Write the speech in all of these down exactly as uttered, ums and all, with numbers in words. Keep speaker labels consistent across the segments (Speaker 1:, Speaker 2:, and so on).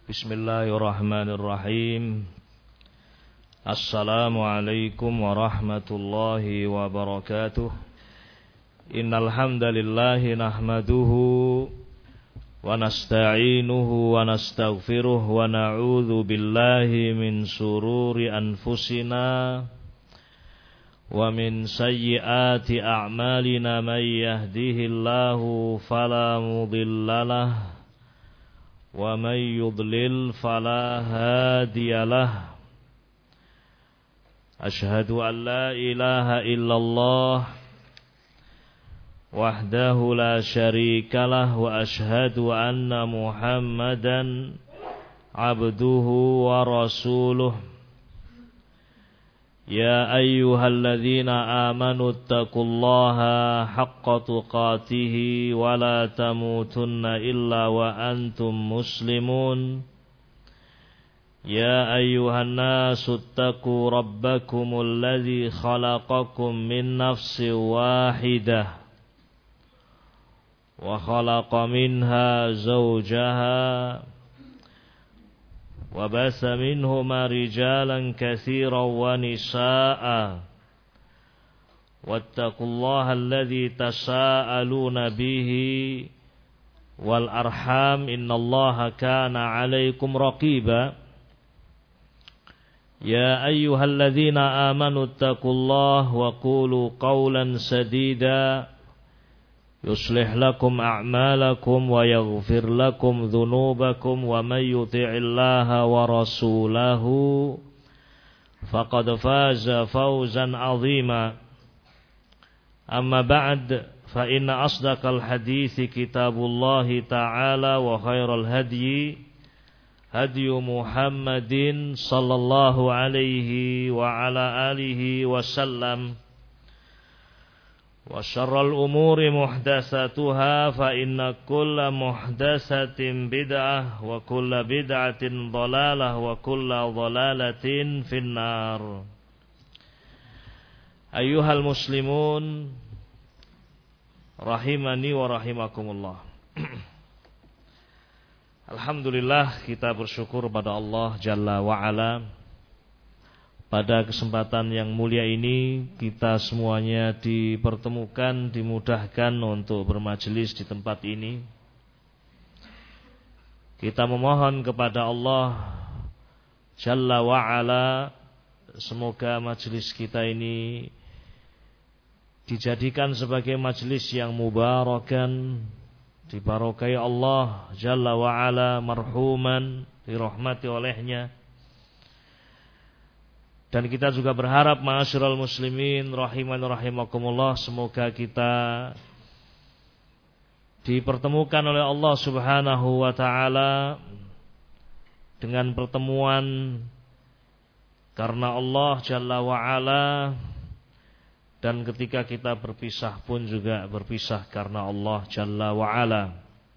Speaker 1: Bismillahirrahmanirrahim. Assalamualaikum warahmatullahi wabarakatuh. Innal hamdalillahi nahmaduhu wa nasta'inuhu wa nastaghfiruh wa na'udzu billahi min shururi anfusina wa min sayyiati a'malina may yahdihillahu fala mudhillalah wa may yudlil fala hadiyalah. Asyhadu an la ilaha illallah wahdahu la syarikalah wa asyhadu anna Muhammadan abduhu wa rasuluh. Ya ayyuhalladzina amanu taqullaha haqqa tuqatih wa la tamutunna illa wa antum muslimun. Ya ayyuhan nasu taqu rabbakumul ladzi khalaqakum min nafsin wahidah wa khalaqa minha zawjaha wa basa minhuma rijalan katsiran wa nisaa'a wattaqullaha alladzi tasaaluna bihi wal arham innallaha kana 'alaikum raqiba. Ya ayyuhalladzina amanu taqullaha wa qulu qawlan sadida yuslih lakum a'malakum wa yaghfir lakum dhunubakum wa may yuti'illaha wa rasulahu faqad faza fawzan 'azima. Amma ba'd, fa inna asdaqal hadithi kitabullahi ta'ala wa khairal hadyi hadyu Muhammadin sallallahu alaihi wa ala alihi wa sallam. Wa syarrul umuri muhdatsatuha fa inna kulla muhdatsatin bid'ah wa kulla bid'atin dhalalah wa kulla dhalalatin finnar. Ayyuhal muslimun rahimani wa rahimakumullah. Alhamdulillah, kita bersyukur pada Allah Jalla wa Ala. Pada kesempatan yang mulia ini kita semuanya dipertemukan, dimudahkan untuk bermajelis di tempat ini. Kita memohon kepada Allah Jalla wa Ala, semoga majelis kita ini dijadikan sebagai majelis yang mubarakan, dibarokai Allah Jalla wa Ala, marhuman, dirahmati olehnya. Dan kita juga berharap ma'asyiral muslimin rahiman rahimakumullah, semoga kita dipertemukan oleh Allah Subhanahu wa taala dengan pertemuan karena Allah Jalla wa Ala, dan ketika kita berpisah pun juga berpisah karena Allah Jalla wa Ala.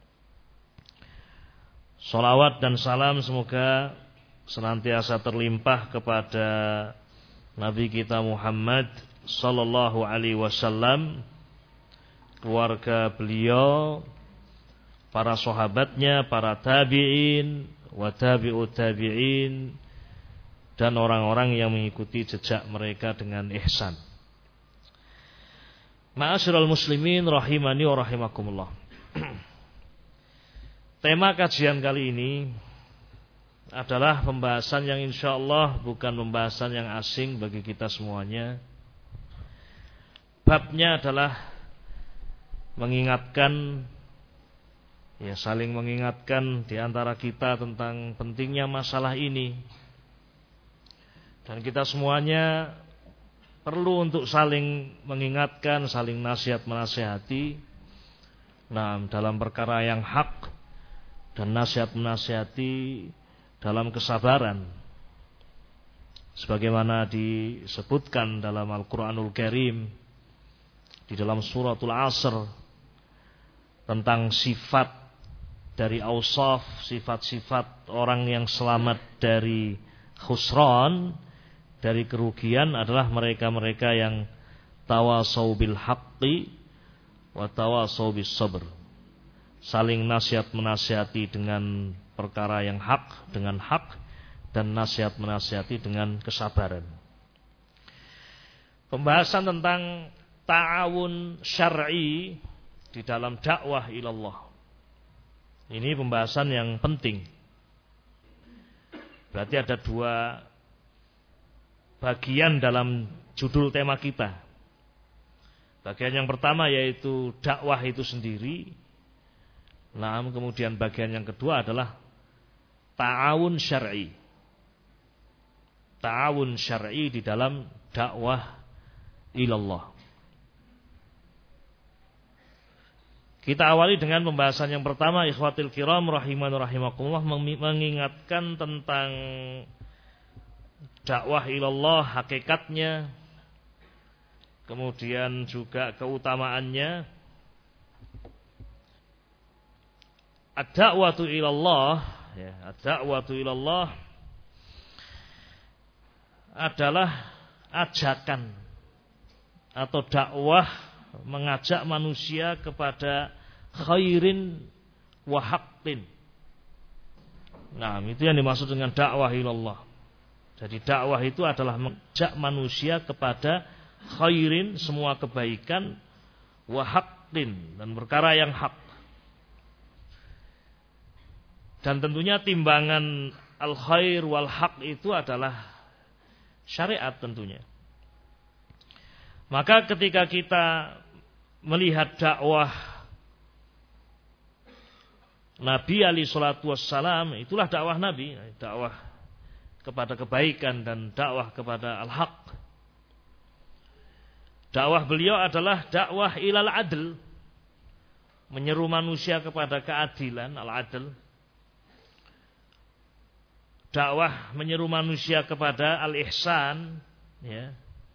Speaker 1: Salawat dan salam semoga senantiasa terlimpah kepada Nabi kita Muhammad sallallahu alaihi wasallam, keluarga beliau, para sahabatnya, para tabi'in, wa tabi'ut tabi'in, dan orang-orang yang mengikuti jejak mereka dengan ihsan. Ma'asyiral muslimin rahimani wa rahimakumullah. Tema kajian kali ini adalah pembahasan yang insyaallah bukan pembahasan yang asing bagi kita semuanya. Babnya adalah mengingatkan, ya saling mengingatkan di antara kita tentang pentingnya masalah ini. Dan kita semuanya perlu untuk saling mengingatkan, saling nasihat menasihati, nah, dalam perkara yang hak, dan nasihat menasihati dalam kesabaran, sebagaimana disebutkan dalam Al-Quranul Karim di dalam suratul Asr tentang sifat dari awsaf, sifat-sifat orang yang selamat dari khusran, dari kerugian, adalah mereka-mereka yang tawasau bil haqqi wa tawasau bis sabr, saling nasihat menasihati dengan perkara yang hak dengan hak, dan nasihat menasihati dengan kesabaran. Pembahasan tentang ta'awun syar'i di dalam dakwah ilallah. Ini pembahasan yang penting. Berarti ada dua bagian dalam judul tema kita. Bagian yang pertama yaitu dakwah itu sendiri. Nah, kemudian bagian yang kedua adalah ta'awun syar'i. Ta'awun syar'i di dalam dakwah ilallah. Kita awali dengan pembahasan yang pertama, ikhwatil kiram rahimani rahimakumullah, mengingatkan tentang dakwah ilallah, hakikatnya, kemudian juga keutamaannya. Ad-da'watu ilallah, ya, ad-da'watu ilallah adalah ajakan atau dakwah mengajak manusia kepada khairin wa haqqin. Nah, itu yang dimaksud dengan dakwah ilallah. Jadi dakwah itu adalah mengajak manusia kepada khairin, semua kebaikan, wa haqqin, dan perkara yang hak. Dan tentunya timbangan al-khair wal haq itu adalah syariat tentunya. Maka ketika kita melihat dakwah Nabi alaihi salatu wassalam, itulah dakwah Nabi, dakwah kepada kebaikan dan dakwah kepada al-haq. Dakwah beliau adalah dakwah ilal adl, menyeru manusia kepada keadilan, al-adl. Dakwah menyeru manusia kepada al-ihsan, ya.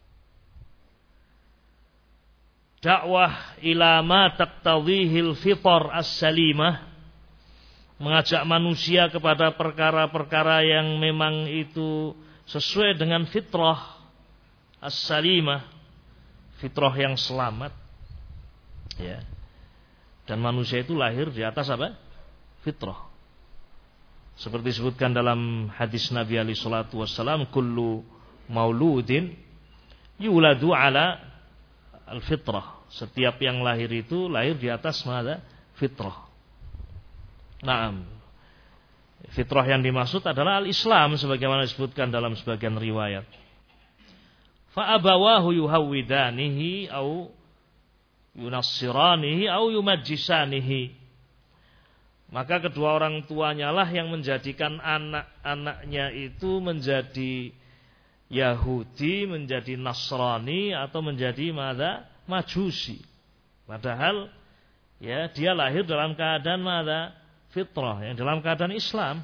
Speaker 1: Dakwah ila ma taqtadhihil fitar as-salimah, mengajak manusia kepada perkara-perkara yang memang itu sesuai dengan fitrah as-salimah, fitrah yang selamat, ya. Dan manusia itu lahir di atas apa? Fitrah. Seperti disebutkan dalam hadis Nabi alaihi salatu wassalam, kullu mauludin yuladu ala al-fitrah. Setiap yang lahir itu lahir di atas mana? Fitrah. Naam. Fitrah yang dimaksud adalah al-Islam sebagaimana disebutkan dalam sebagian riwayat. Fa abawahu yuhawwidanihi au yunassiranihi au yumajjisanihi. Maka kedua orang tuanya lah yang menjadikan anak-anaknya itu menjadi Yahudi, menjadi Nasrani, atau menjadi mada? Majusi. Padahal ya dia lahir dalam keadaan mada? Fitrah, yang dalam keadaan Islam.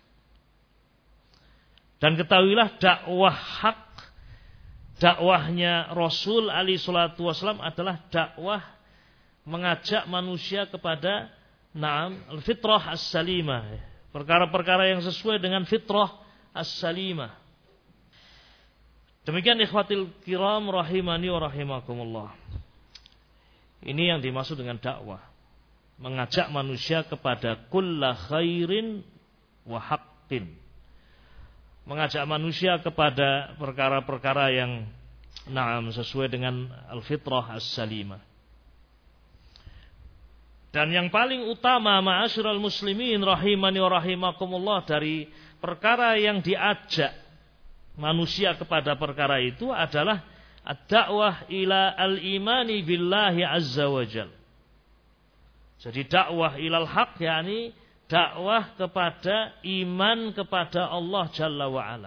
Speaker 1: Dan ketahuilah dakwah hak, dakwahnya Rasul alaihi salatu wasallam adalah dakwah mengajak manusia kepada Naam, al-fitrah as-salimah, perkara-perkara yang sesuai dengan fitrah as-salimah. Demikian ikhwatil kiram rahimani wa rahimakumullah. Ini yang dimaksud dengan dakwah, mengajak manusia kepada kulla khairin wa haqqin, mengajak manusia kepada perkara-perkara yang naam sesuai dengan al-fitrah as-salimah. Dan yang paling utama ma'asyiral muslimin rahimani wa rahimakumullah, dari perkara yang diajak manusia kepada perkara itu adalah ad-da'wah ila al-imani billahi azza wa jal. Jadi dakwah ilal haq, yakni dakwah kepada iman kepada Allah jalla wa ala.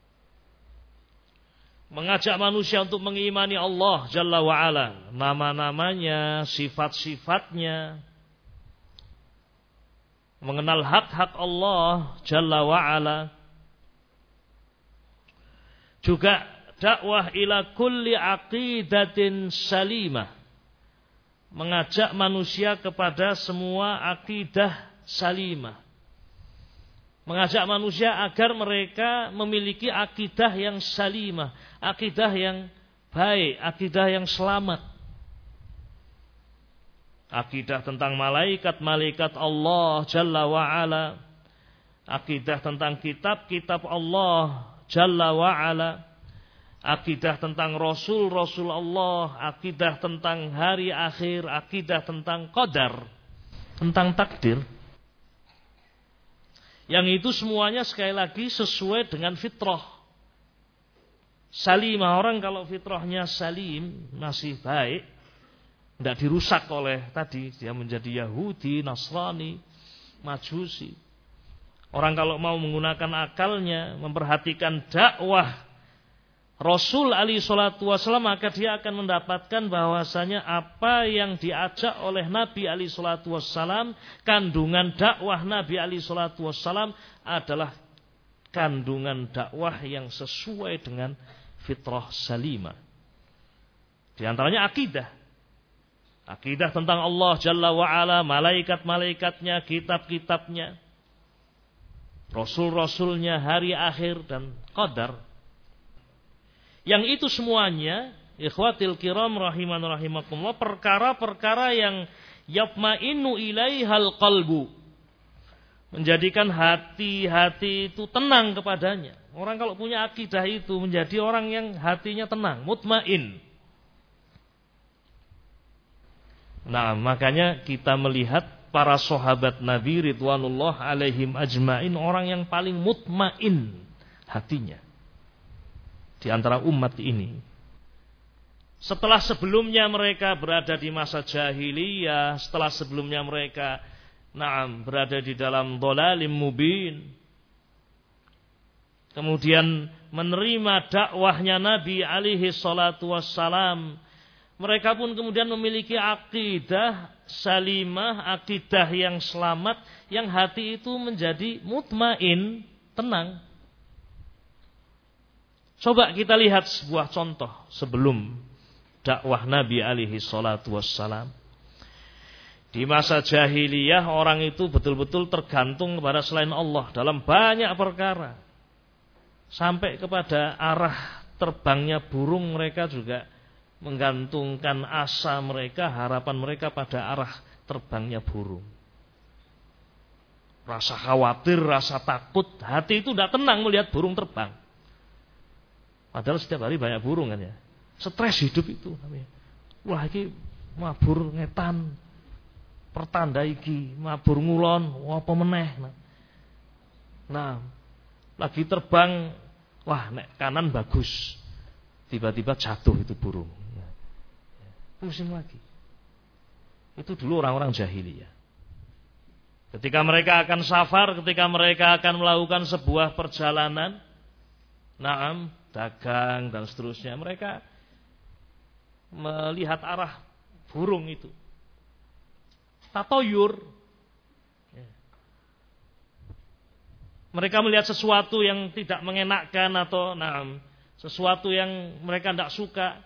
Speaker 1: Mengajak manusia untuk mengimani Allah jalla wa ala, nama-namanya, sifat-sifatnya, mengenal hak-hak Allah jalla wa ala. Juga dakwah ila kulli aqidatin salimah, mengajak manusia kepada semua akidah salimah, mengajak manusia agar mereka memiliki akidah yang salimah, akidah yang baik, akidah yang selamat. Akidah tentang malaikat-malaikat Allah jalla wa ala, Akidah tentang kitab-kitab Allah Jalla wa'ala, akidah tentang Rasul-Rasul Allah, akidah tentang hari akhir, akidah tentang qadar, tentang takdir. Yang itu semuanya sekali lagi sesuai dengan fitrah. Salimah, orang kalau fitrahnya salim, masih baik, tidak dirusak oleh tadi, dia menjadi Yahudi, Nasrani, Majusi. Orang kalau mau menggunakan akalnya, memperhatikan dakwah Rasul alaihi salatu wasallam, maka dia akan mendapatkan bahwasanya apa yang diajak oleh Nabi alaihi salatu wasallam, kandungan dakwah Nabi alaihi salatu wasallam adalah kandungan dakwah yang sesuai dengan fitrah salimah. Di antaranya akidah. Akidah tentang Allah Jalla wa'ala, malaikat-malaikatnya, kitab-kitabnya, Rasul-Rasulnya, hari akhir, dan qadar. Yang itu semuanya, ikhwatil kiram rahiman rahimakumullah, perkara-perkara yang yatma'innu ilaihal qalbu, menjadikan hati-hati itu tenang kepadanya. Orang kalau punya akidah itu menjadi orang yang hatinya tenang, mutmain. Nah, makanya kita melihat para sahabat Nabi ridwanullah alaihim ajmain, orang yang paling mutmain hatinya di antara umat ini. Setelah sebelumnya mereka berada di masa jahiliyah, setelah sebelumnya mereka na'am berada di dalam dhalalim mubin, kemudian menerima dakwahnya Nabi alaihi salatu wassalam, mereka pun kemudian memiliki akidah salimah, akidah yang selamat, yang hati itu menjadi mutmain, tenang. Coba kita lihat sebuah contoh sebelum dakwah Nabi alaihi salatu wassalam. Di masa jahiliyah orang itu betul-betul tergantung kepada selain Allah dalam banyak perkara. Sampai kepada arah terbangnya burung mereka juga menggantungkan asa mereka, harapan mereka pada arah terbangnya burung. Rasa khawatir, rasa takut, hati itu tidak tenang melihat burung terbang. Padahal setiap hari banyak burung kan ya. Stres hidup itu. Wah ini mabur ngetan, pertanda iki, mabur ngulon, apa meneh. Nah, lagi terbang, wah nek kanan bagus, tiba-tiba jatuh itu burung. Pusing lagi. Itu dulu orang-orang jahiliyah. Ketika mereka akan safar, ketika mereka akan melakukan sebuah perjalanan, naam, dagang dan seterusnya, mereka melihat arah burung itu. Tatoyur. Mereka melihat sesuatu yang tidak mengenakkan atau naam, sesuatu yang mereka tidak suka.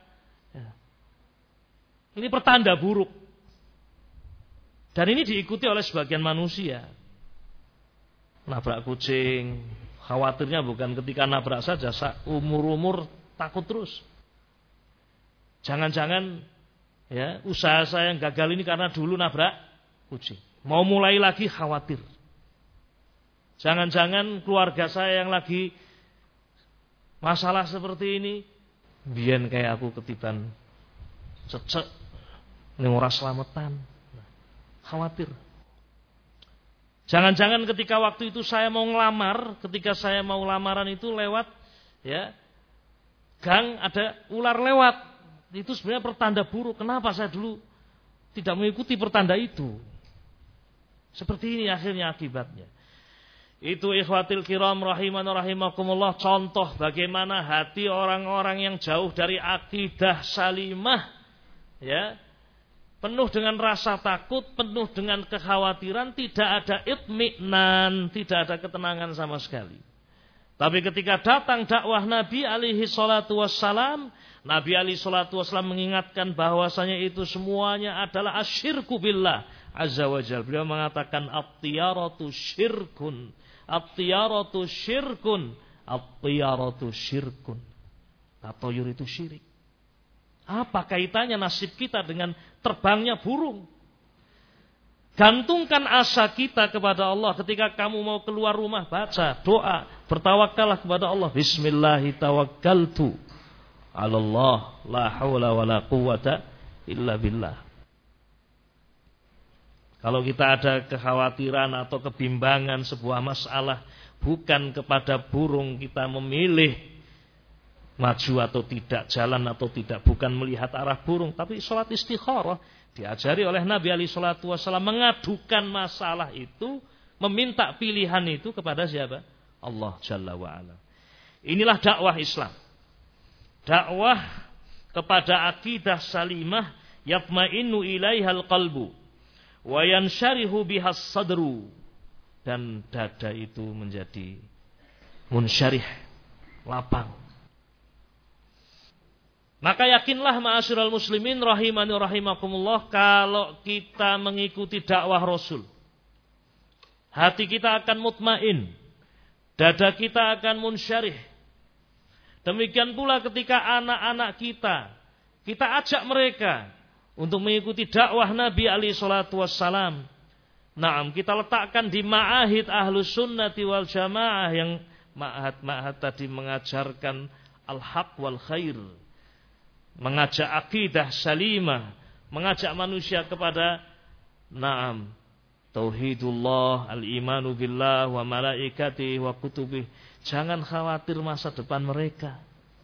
Speaker 1: Ini pertanda buruk. Dan ini diikuti oleh sebagian manusia. Nabrak kucing, khawatirnya bukan ketika nabrak saja, umur-umur takut terus. Jangan-jangan ya usaha saya yang gagal ini karena dulu nabrak kucing. Mau mulai lagi khawatir. Jangan-jangan keluarga saya yang lagi masalah seperti ini, biyen kayak aku ketiban cecek ning ora slametan. Khawatir. Jangan-jangan ketika waktu itu saya mau ngelamar, ketika saya mau lamaran itu lewat ya gang ada ular lewat. Itu sebenarnya pertanda buruk. Kenapa saya dulu tidak mengikuti pertanda itu? Seperti ini akhirnya akibatnya. Itu ikhwatil kiram rahiman rahimakumullah, contoh bagaimana hati orang-orang yang jauh dari akidah salimah ya, penuh dengan rasa takut, penuh dengan kekhawatiran, tidak ada itminan, tidak ada ketenangan sama sekali. Tapi ketika datang dakwah Nabi alaihi salatu wassalam, Nabi alaihi salatu wassalam mengingatkan bahwasanya itu semuanya adalah asyirku billah azza wajal. Beliau mengatakan at-tiyaratu syirkun, at-tiyaratu syirkun, at-tiyaratu syirkun. Tatoyur itu syirik. Apa kaitannya nasib kita dengan terbangnya burung? Gantungkan asa kita kepada Allah. Ketika kamu mau keluar rumah, baca doa, bertawakallah kepada Allah. Bismillahi tawakkaltu 'ala Allah, la haula wala quwwata illa billah. Kalau kita ada kekhawatiran atau kebimbangan sebuah masalah, bukan kepada burung kita memilih maju atau tidak, jalan atau tidak, bukan melihat arah burung, tapi sholat istikharah. Diajari oleh Nabi alaihi salatu wasallam mengadukan masalah itu, meminta pilihan itu kepada siapa? Allah Jalla wa'ala. Inilah dakwah Islam. Dakwah kepada akidah salimah yatma'innu ilaihal qalbu wa yansyarihu bihas sadru, dan dada itu menjadi munsyarih, lapang. Maka yakinlah ma'asyiral muslimin rahimani rahimakumullah, kalau kita mengikuti dakwah Rasul, hati kita akan mutmain, dada kita akan munsyarih. Demikian pula ketika anak-anak kita, kita ajak mereka untuk mengikuti dakwah Nabi alaihi salatu wassalam. Naam, kita letakkan di ma'ahid ahlus sunnati wal jamaah, yang ma'ahad-ma'ahad tadi mengajarkan al-haq wal khair, mengajak akidah salimah, mengajak manusia kepada naam tauhidullah, al-imanu billah wa malaikatihi wa kutubih. Jangan khawatir masa depan mereka.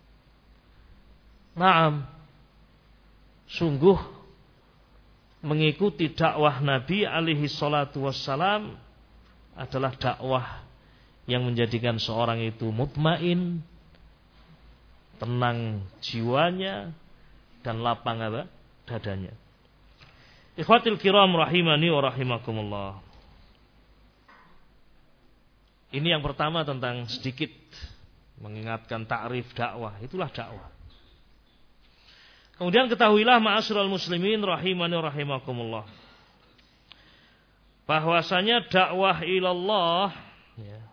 Speaker 1: Naam, sungguh mengikuti dakwah Nabi alaihi salatu wassalam adalah dakwah yang menjadikan seorang itu mutmain, tenang jiwanya, dan lapang apa? Dadanya. Ikhwatil kiram rahimani wa rahimakumullah. Ini yang pertama tentang sedikit mengingatkan ta'rif dakwah. Itulah dakwah. Kemudian ketahuilah ma'asyiral muslimin rahimani wa rahimakumullah, bahwasanya dakwah ilallah ya,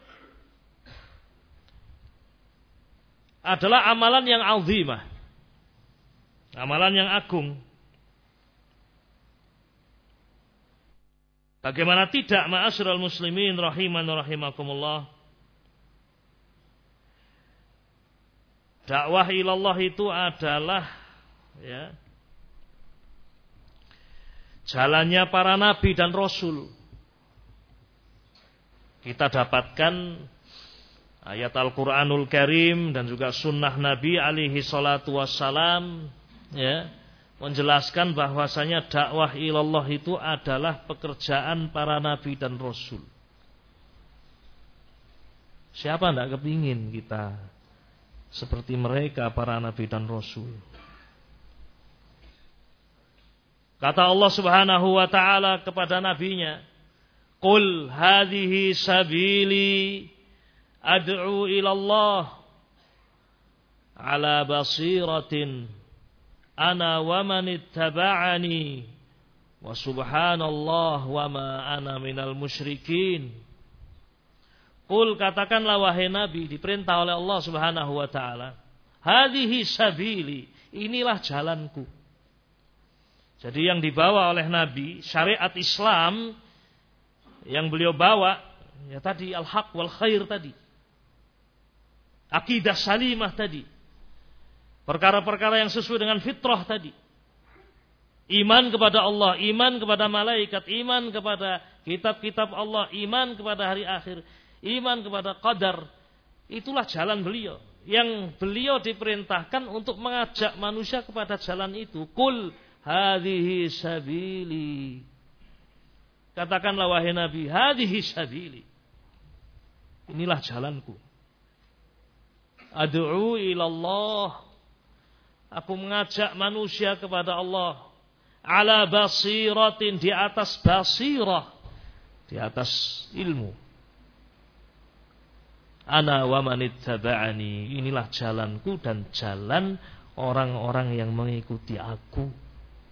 Speaker 1: adalah amalan yang azimah, amalan yang agung. Bagaimana tidak ma'asyiral muslimin rahiman wa rahimakumullah, dakwah ilallah itu adalah ya, jalannya para nabi dan rasul. Kita dapatkan ayat Al-Quranul Karim dan juga sunnah Nabi alaihi salatu wassalam ya, menjelaskan bahwasanya dakwah ilallah itu adalah pekerjaan para nabi dan rasul. Siapa tidak kepingin kita seperti mereka, para nabi dan rasul? Kata Allah Subhanahu wa ta'ala kepada nabinya, "Qul hadhihi sabili ad'u ilallah ala basiratin ana wa man ittaba'ani wa subhanallah wa ma ana minal musyrikin." Qul, katakanlah wahai Nabi, diperintah oleh Allah Subhanahu wa ta'ala, hadhihi sabili, inilah jalanku. Jadi yang dibawa oleh Nabi, syariat Islam yang beliau bawa, ya tadi al-haq wal khair tadi, akidah salimah tadi, perkara-perkara yang sesuai dengan fitrah tadi, iman kepada Allah, iman kepada malaikat, iman kepada kitab-kitab Allah, iman kepada hari akhir, iman kepada qadar. Itulah jalan beliau, yang beliau diperintahkan untuk mengajak manusia kepada jalan itu. Qul hadhihi sabili, katakanlah wahai Nabi, hadhihi sabili, inilah jalanku. Ad'u ilallah, aku mengajak manusia kepada Allah, ala basiratin, di atas basirah, di atas ilmu. Ana wa man ittaba'ani, inilah jalanku dan jalan orang-orang yang mengikuti aku.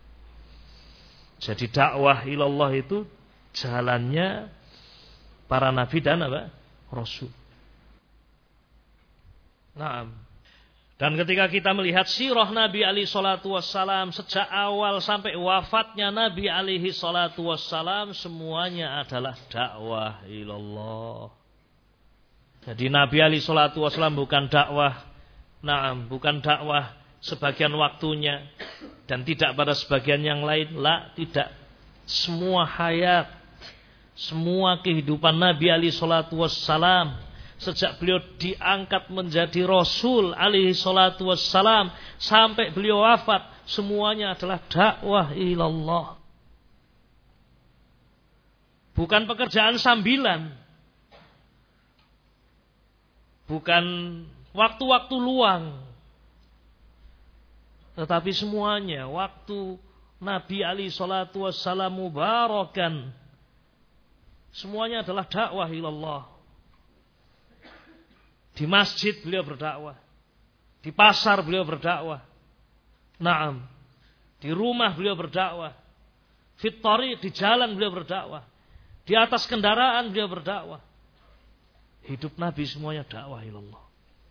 Speaker 1: Jadi dakwah ilallah itu jalannya para nabi dan apa? Rasul. Naam. Dan ketika kita melihat sirah Nabi alaihi salatu wassalam sejak awal sampai wafatnya Nabi alaihi salatu wassalam, semuanya adalah dakwah ilallah. Jadi Nabi alaihi salatu wassalam bukan dakwah, naam, bukan dakwah sebagian waktunya dan tidak pada sebagian yang lain, la, tidak. Semua hayat, semua kehidupan Nabi alaihi salatu wassalam sejak beliau diangkat menjadi Rasul alaihi salatu wassalam sampai beliau wafat, semuanya adalah dakwah ilallah. Bukan pekerjaan sambilan, bukan waktu-waktu luang, tetapi semuanya waktu Nabi alaihi salatu wassalam mubarakan, semuanya adalah dakwah ilallah. Di masjid beliau berdakwah, di pasar beliau berdakwah, naam, di rumah beliau berdakwah, fit thariq, di jalan beliau berdakwah, di atas kendaraan beliau berdakwah. Hidup Nabi semuanya dakwah ilallah.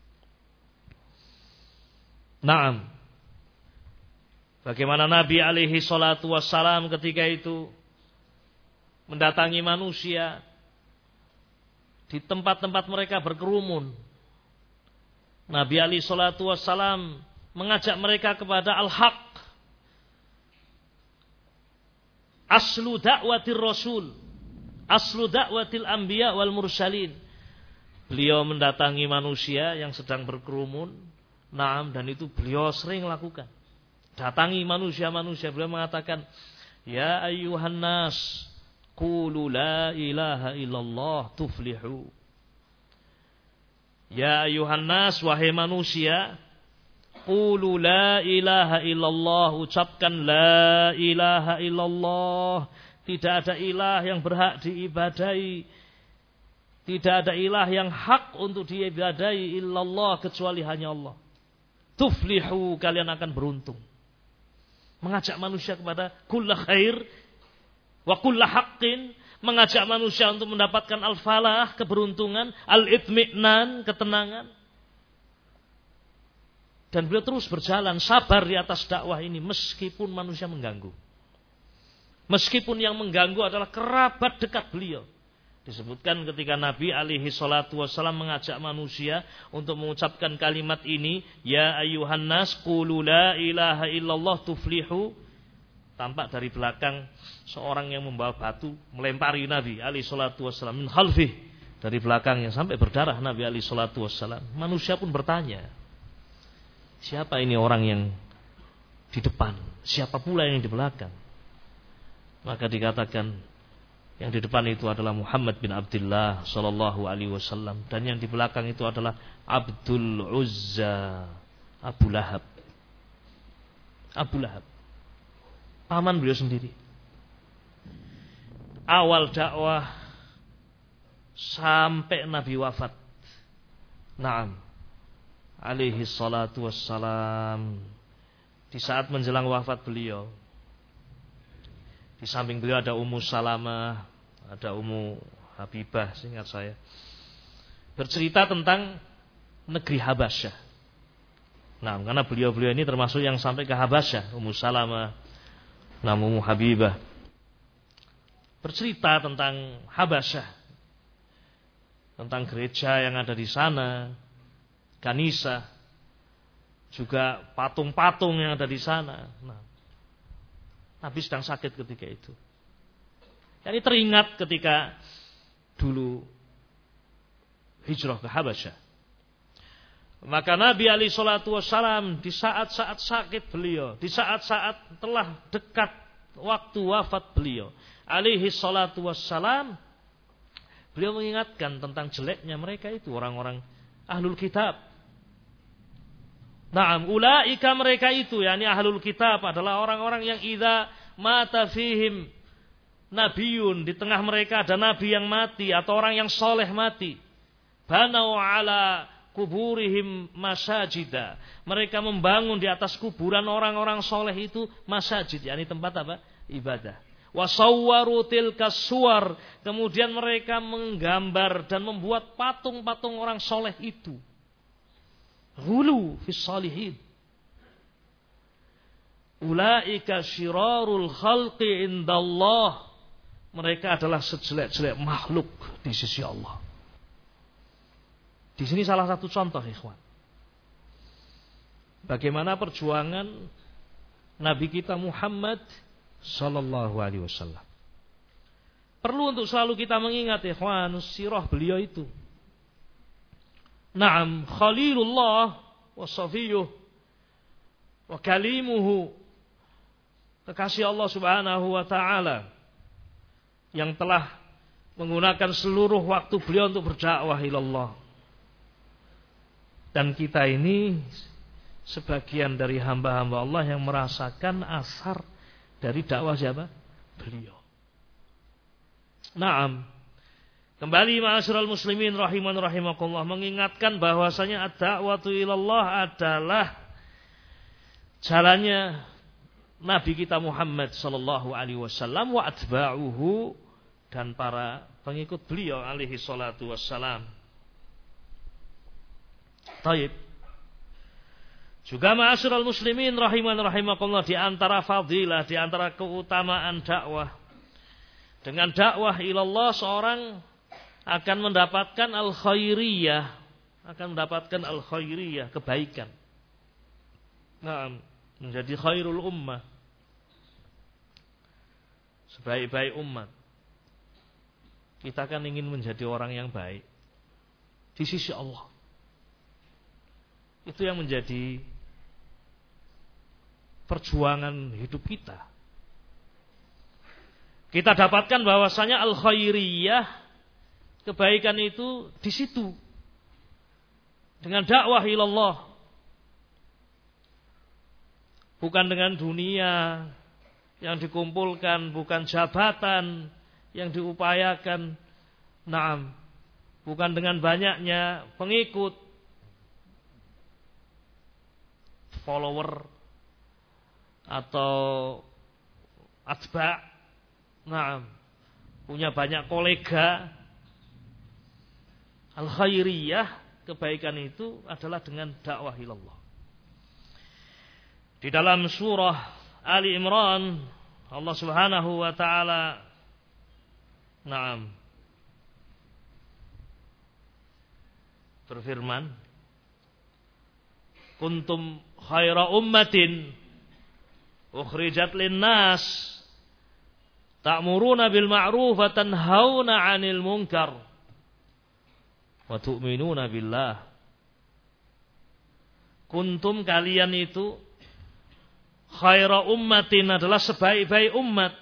Speaker 1: Naam. Bagaimana Nabi alaihi salatu wassalam ketika itu mendatangi manusia di tempat-tempat mereka berkerumun. Nabi alaihi salatu wassalam mengajak mereka kepada al-haq. Aslu da'watir rasul, aslu da'watil anbiya wal mursalin. Beliau mendatangi manusia yang sedang berkerumun, naam, dan itu beliau sering lakukan. Datangi manusia-manusia, beliau mengatakan, ya ayyuhan nas, qulu la ilaha illallah tuflihu. Ya ayuhan nas, wahai manusia, qulu la ilaha illallah, ucapkan la ilaha illallah. Tidak ada ilah yang berhak diibadai, tidak ada ilah yang hak untuk diibadai illallah, kecuali hanya Allah. Tuflihu, kalian akan beruntung. Mengajak manusia kepada kulla khair wa kulla haqqin, mengajak manusia untuk mendapatkan al-falah, keberuntungan, al-itmi'nan, ketenangan. Dan beliau terus berjalan sabar di atas dakwah ini meskipun manusia mengganggu. Meskipun yang mengganggu adalah kerabat dekat beliau. Disebutkan ketika Nabi alaihi salatu wassalam mengajak manusia untuk mengucapkan kalimat ini, ya ayyuhan nas qulu la ilaha illallah tuflihu. Tampak dari belakang seorang yang membawa batu melempari Nabi alaihi salatu wassalam min khalfih, dari belakangnya sampai berdarah Nabi alaihi salatu wassalam. Manusia pun bertanya, siapa ini orang yang di depan? Siapa pula yang di belakang? Maka dikatakan yang di depan itu adalah Muhammad bin Abdullah sallallahu alaihi wasallam, dan yang di belakang itu adalah Abdul Uzza, Abu Lahab. Abu Lahab, paman beliau sendiri. Awal dakwah sampai Nabi wafat. Naam, alaihi salatu wassalam. Di saat menjelang wafat beliau, di samping beliau ada Ummu Salamah, ada Ummu Habibah, seingat saya, bercerita tentang negeri Habasyah. Nah, karena beliau-beliau ini termasuk yang sampai ke Habasyah. Ummu Salamah, nah Ummu Habibah, bercerita tentang Habasyah, tentang gereja yang ada di sana, kanisa, juga patung-patung yang ada di sana. Nah, Nabi sedang sakit ketika itu. Jadi teringat ketika dulu hijrah ke Habasyah. Maka Nabi alaihi salatu wassalam di saat-saat sakit beliau, di saat-saat telah dekat waktu wafat beliau alaihi salatu wassalam, beliau mengingatkan tentang jeleknya mereka itu, orang-orang ahlul kitab. Naam, ulaika, mereka itu, yakni ahlul kitab, adalah orang-orang yang idza mata fihim nabiyun, di tengah mereka ada nabi yang mati atau orang yang soleh mati, banau ala kuburihim masajida, mereka membangun di atas kuburan orang-orang soleh itu masajid, yakni tempat apa? Ibadah. Wasawwaru tilka suwar, kemudian mereka menggambar dan membuat patung-patung orang soleh itu. Ghulu fis salihin. Ulaika syirarul khalqi indallah. Mereka adalah sejelek-jelek makhluk di sisi Allah. Di sini salah satu contoh, ikhwan. Bagaimana perjuangan Nabi kita Muhammad sallallahu alaihi wasallam. Perlu untuk selalu kita mengingat, ikhwan, sirah beliau itu. Naam, Khalilullah wa Safiyuh wa kalimuhu, kekasih Allah Subhanahu wa taala yang telah menggunakan seluruh waktu beliau untuk berdakwah ilallah. Dan kita ini sebagian dari hamba-hamba Allah yang merasakan asar dari dakwah siapa? Beliau. Naam. Kembali ma'asyiral muslimin rahiman rahimakumullah, mengingatkan bahwasanya ad-da'watu ilallah adalah jalannya Nabi kita Muhammad sallallahu alaihi wasallam wa atba'uhu, dan para pengikut beliau alaihi salatu wassalam. Taib. Juga ma'asyiral muslimin rahiman rahimakumullah, di antara fadilah, di antara keutamaan dakwah, dengan dakwah ilallah seorang akan mendapatkan al-khairiyah, akan mendapatkan al-khairiyah, kebaikan. Nah, menjadi khairul ummah, sebaik-baik umat. Kita kan ingin menjadi orang yang baik di sisi Allah. Itu yang menjadi perjuangan hidup kita. Kita dapatkan bahwasanya al-khairiyah, kebaikan itu di situ. Dengan dakwah ilallah. Bukan dengan dunia yang dikumpulkan, bukan jabatan yang diupayakan. Naam. Bukan dengan banyaknya pengikut, follower atau atba'. Naam. Punya banyak kolega. Al-khairiyah, kebaikan itu adalah dengan dakwah ilallah. Di dalam surah Ali Imran, Allah Subhanahu wa taala Naam berfirman, kuntum khaira ummatin ukhrijat linnas ta'muruna bil ma'ruf wa tanhauna 'anil munkar wa tu'minuna billah. Kuntum, kalian itu, khaira ummatin, adalah sebaik-baik umat.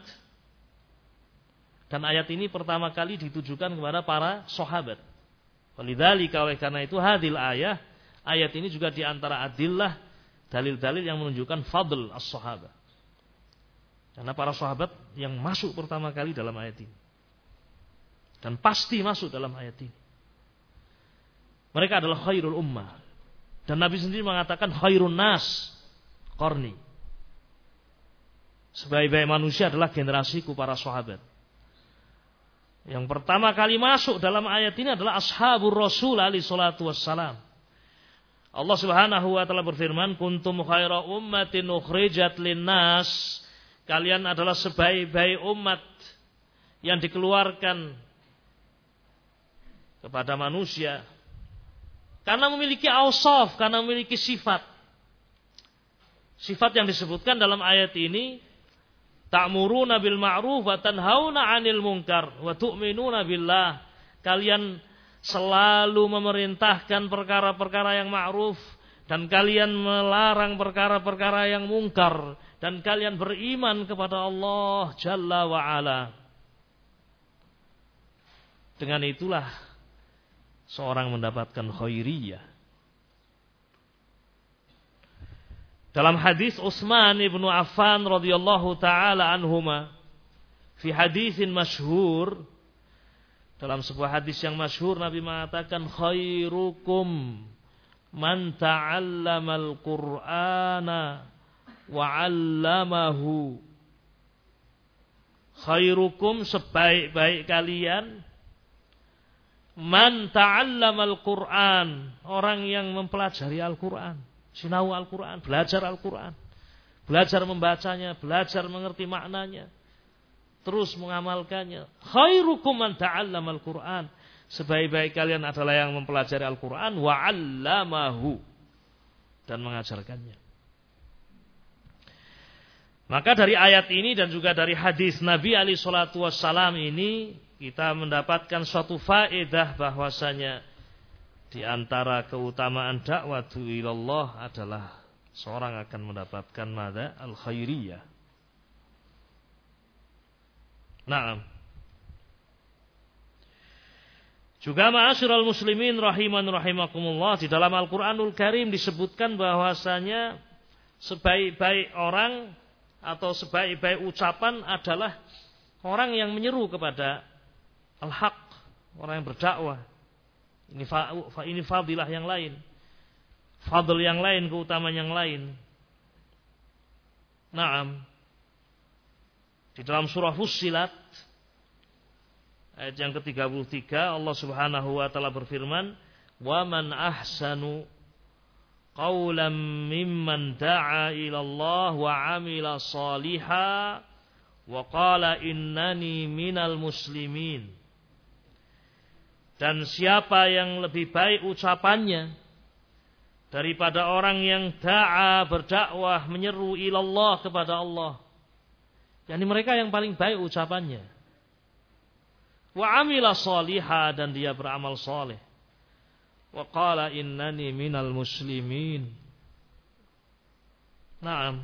Speaker 1: Dan ayat ini pertama kali ditujukan kepada para sahabat. Walidzalika, oleh karena itu hadil ayah, ayat ini juga diantara adillah, dalil-dalil yang menunjukkan fadl as-sahabah. Karena para sahabat yang masuk pertama kali dalam ayat ini. Dan pasti masuk dalam ayat ini. Mereka adalah khairul ummah. Dan Nabi sendiri mengatakan khairun nas qarni. Sebaik-baik manusia adalah generasiku, para sahabat. Yang pertama kali masuk dalam ayat ini adalah ashabur Rasul alaihi salatu wassalam. Allah Subhanahu wa taala berfirman, kuntum khaira ummatin ukhrijat linnas. Kalian adalah sebaik-baik umat yang dikeluarkan kepada manusia karena memiliki ausaf, karena memiliki sifat. Sifat yang disebutkan dalam ayat ini, ta'muruna bil ma'ruf wa tanhauna 'anil munkar wa tu'minuna billah. Kalian selalu memerintahkan perkara-perkara yang ma'ruf dan kalian melarang perkara-perkara yang mungkar, dan kalian beriman kepada Allah Jalla wa Ala. Dengan itulah seorang mendapatkan khairiyah. Dalam hadis Utsman ibnu Affan radhiyallahu taala anhuma, fi hadisin masyhur, dalam sebuah hadis yang masyhur, Nabi mengatakan, khairukum man ta'allamal Qur'ana wa 'allamahu. Khairukum, sebaik-baik kalian, Man ta'allamal Qur'an, orang yang mempelajari Al-Qur'an, sinau Al-Qur'an, belajar Al-Qur'an, belajar membacanya, belajar mengerti maknanya, terus mengamalkannya. Khairukum man ta'allamal Qur'an, sebaik-baik kalian adalah yang mempelajari Al-Qur'an wa 'allamahu, dan mengajarkannya. Maka dari ayat ini dan juga dari hadis Nabi alaihi salatu wassalam ini kita mendapatkan suatu faedah bahwasanya di antara keutamaan dakwah ilallah adalah seorang akan mendapatkan mada al-khairiyah. Naam. Juga ma'asyiral muslimin rahiman rahimakumullah, di dalam Al-Qur'anul Karim disebutkan bahwasanya sebaik-baik orang atau sebaik-baik ucapan adalah orang yang menyeru kepada al-haq, orang yang berdakwah. Ini fa, ini fadilah yang lain, fadl yang lain, keutamaan yang lain. Naam. Di dalam surah Fussilat ayat yang ke tiga puluh tiga Allah Subhanahu wa taala berfirman, "Wa man ahsanu qawlan mimman da'a ila Allah wa 'amila shalihan wa qala innani minal muslimin." Dan siapa yang lebih baik ucapannya daripada orang yang da'a, berdakwah, menyeru ilallah, kepada Allah. Yani mereka yang paling baik ucapannya. Wa amila shaliha, dan dia beramal saleh. Wa qala innani minal muslimin. Naam.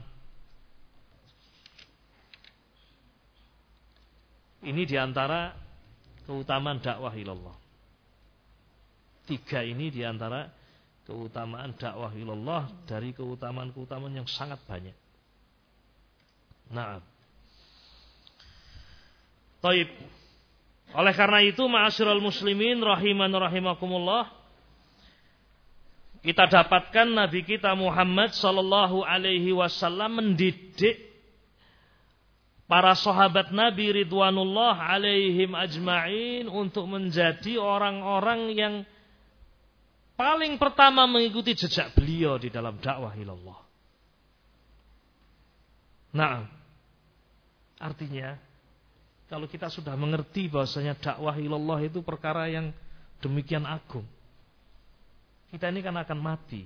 Speaker 1: Ini diantara keutamaan dakwah ilallah. Tiga ini diantara keutamaan dakwah ilallah dari keutamaan-keutamaan yang sangat banyak. Nah, taib. Oleh karena itu, ma'asyiral muslimin rahiman rahimakumullah, kita dapatkan Nabi kita Muhammad sallallahu alaihi wasallam mendidik para sahabat Nabi ridwanullah alaihim ajma'in untuk menjadi orang-orang yang paling pertama mengikuti jejak beliau di dalam dakwah ilallah. Nah, artinya kalau kita sudah mengerti bahwasanya dakwah ilallah itu perkara yang demikian agung, kita ini kan akan mati.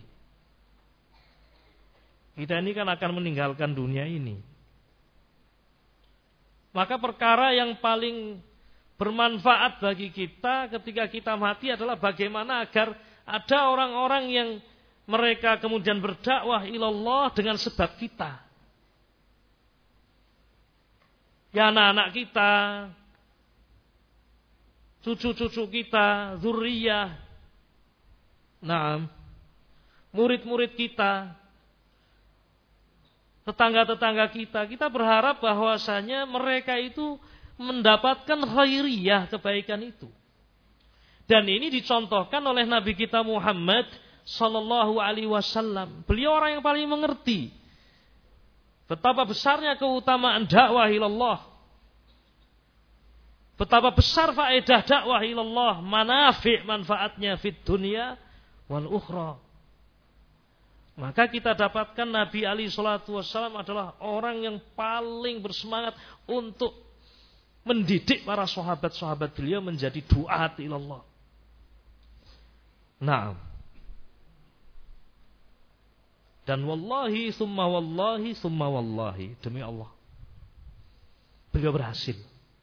Speaker 1: Kita ini kan akan meninggalkan dunia ini. Maka perkara yang paling bermanfaat bagi kita ketika kita mati adalah bagaimana agar ada orang-orang yang mereka kemudian berdakwah ilallah dengan sebab kita. Ya, anak-anak kita, cucu-cucu kita, zuriyah, nah, murid-murid kita, tetangga-tetangga kita, kita berharap bahwasanya mereka itu mendapatkan khairiyah, kebaikan itu. Dan ini dicontohkan oleh Nabi kita Muhammad sallallahu alaihi wasallam. Beliau orang yang paling mengerti betapa besarnya keutamaan dakwah ilallah. Betapa besar faedah dakwah ilallah, manafi' manfaatnya fid dunya wal ukhra. Maka kita dapatkan Nabi alaihi salatu wasallam adalah orang yang paling bersemangat untuk mendidik para sahabat-sahabat beliau menjadi duat ilallah. Nah, dan wallahi summa wallahi summa wallahi, demi Allah, beliau berhasil.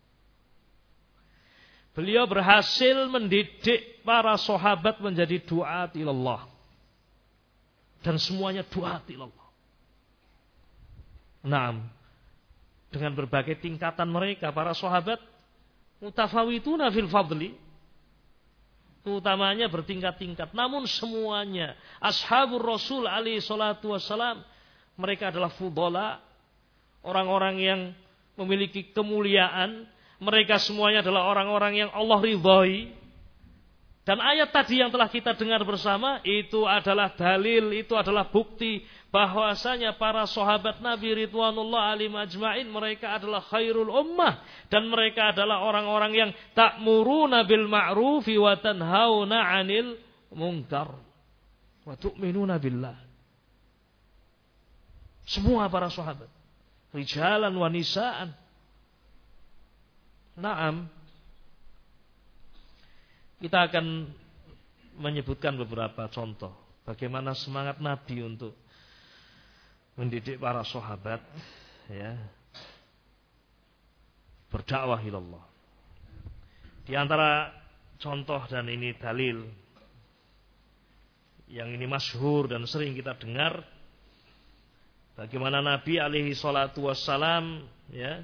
Speaker 1: Beliau berhasil mendidik para sahabat menjadi duat ilallah, dan semuanya duat ilallah. Nah, dengan berbagai tingkatan mereka, para sahabat mutafawituna fil fadli, keutamanya bertingkat-tingkat, namun semuanya ashabur Rasul alaihi salatu wassalam, mereka adalah fudhala, orang-orang yang memiliki kemuliaan. Mereka semuanya adalah orang-orang yang Allah ridhai. Dan ayat tadi yang telah kita dengar bersama itu adalah dalil, itu adalah bukti bahwasanya para sahabat Nabi ridwanullah alaihim ajmain mereka adalah khairul ummah dan mereka adalah orang-orang yang ta'muruna bil ma'rufi wa tanhauna 'anil munkar wa tu'minuna billah. Semua para sahabat, rijalan wa nisaan. Naam. Kita akan menyebutkan beberapa contoh bagaimana semangat Nabi untuk mendidik para sahabat, ya, berdakwah ilallah. Di antara contoh dan ini dalil yang ini masyhur dan sering kita dengar, bagaimana Nabi alaihi salatu wassalam, ya,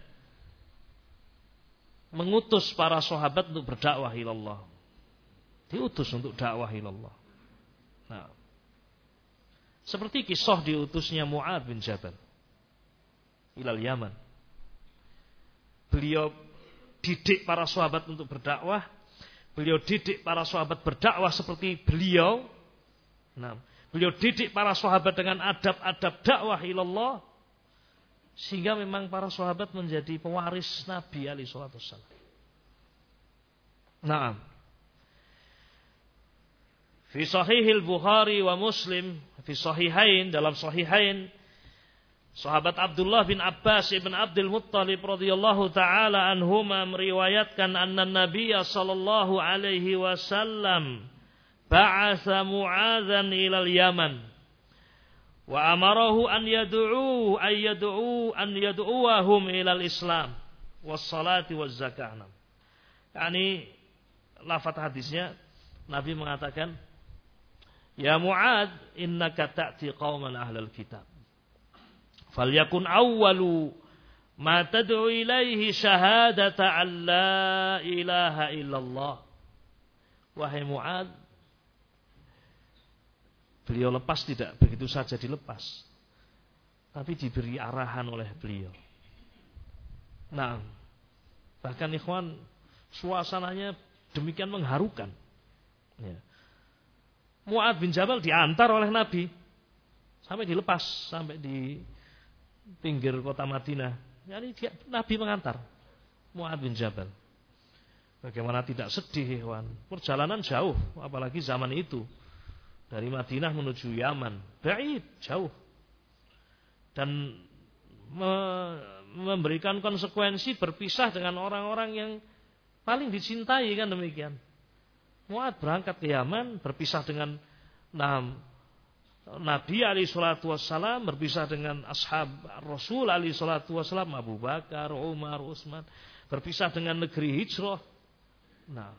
Speaker 1: mengutus para sahabat untuk berdakwah ilallah. Diutus untuk dakwah ilallah. Nah, seperti kisah diutusnya Mu'adz bin Jabal ilal Yaman. Beliau didik para sahabat untuk berdakwah. Beliau didik para sahabat berdakwah seperti beliau. Nah, beliau didik para sahabat dengan adab-adab dakwah ilallah. Sehingga memang para sahabat menjadi pewaris Nabi alaihi salatu wassalam. Nah, fi sahihil Bukhari wa Muslim, fi sahihain, dalam sahihain, sahabat Abdullah bin Abbas ibn Abdul Muttalib radhiyallahu taala anhuma meriwayatkan anna Nabiyya sallallahu alaihi wasallam ba'atha Mu'adzan ilal Yaman wa amarahu an yad'u ay yad'u an yad'uwahum ilal Islam was salati waz zakah. Yani lafaz hadisnya Nabi mengatakan, ya Mu'adz, innaka ta'ti qauman ahlal kitab. Falyakun awwalu ma tad'u ilaihi syahadata an la ilaha illallah. Wahai Mu'adz, beliau lepas tidak begitu saja dilepas, tapi diberi arahan oleh beliau. Nah, bahkan ikhwan, suasananya demikian mengharukan. Ya. Mu'adz bin Jabal diantar oleh Nabi sampai dilepas sampai di pinggir kota Madinah. Yani dia, Nabi mengantar Mu'adz bin Jabal. Bagaimana tidak sedih, ikhwan? Perjalanan jauh, apalagi zaman itu dari Madinah menuju Yaman, ba'id, jauh, dan me memberikan konsekuensi berpisah dengan orang-orang yang paling dicintai, kan demikian. Mu'adz berangkat ke Yaman, berpisah dengan nah, Nabi alaihi salatu wassalam, berpisah dengan ashab Rasul alaihi salatu wassalam, Abu Bakar, Umar, Utsman, berpisah dengan negeri hijrah. Nah,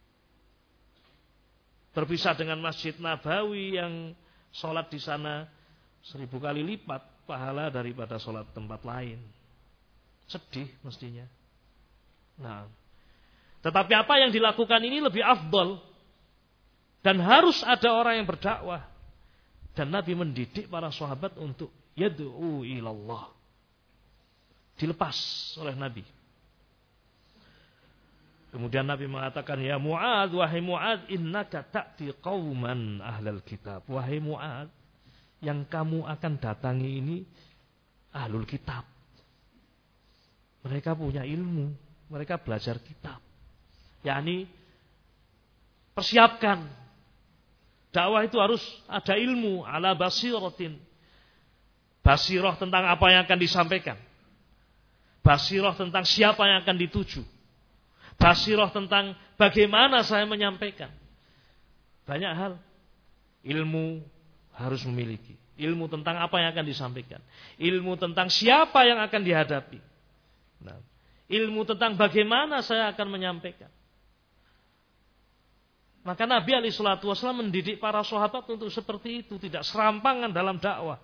Speaker 1: berpisah dengan Masjid Nabawi yang sholat di sana seribu kali lipat pahala daripada sholat tempat lain. Sedih mestinya. Nah, tetapi apa yang dilakukan ini lebih afdal. Dan harus ada orang yang berdakwah. Dan Nabi mendidik para sahabat untuk yad'u ilallah. Dilepas oleh Nabi. Kemudian Nabi mengatakan, ya Mu'adz, wahai Mu'adz, innaka ta'ti qauman ahlal kitab. Wahai Mu'adz, yang kamu akan datangi ini ahlul kitab. Mereka punya ilmu, mereka belajar kitab. Yani persiapkan. Dakwah itu harus ada ilmu, ala basiratin. Basirah tentang apa yang akan disampaikan. Basirah tentang siapa yang akan dituju. Basirah tentang bagaimana saya menyampaikan. Banyak hal. Ilmu harus memiliki. Ilmu tentang apa yang akan disampaikan. Ilmu tentang siapa yang akan dihadapi. Nah, ilmu tentang bagaimana saya akan menyampaikan. Maka Nabi alaihi salatu wasallam mendidik para sahabat untuk seperti itu, tidak serampangan dalam dakwah.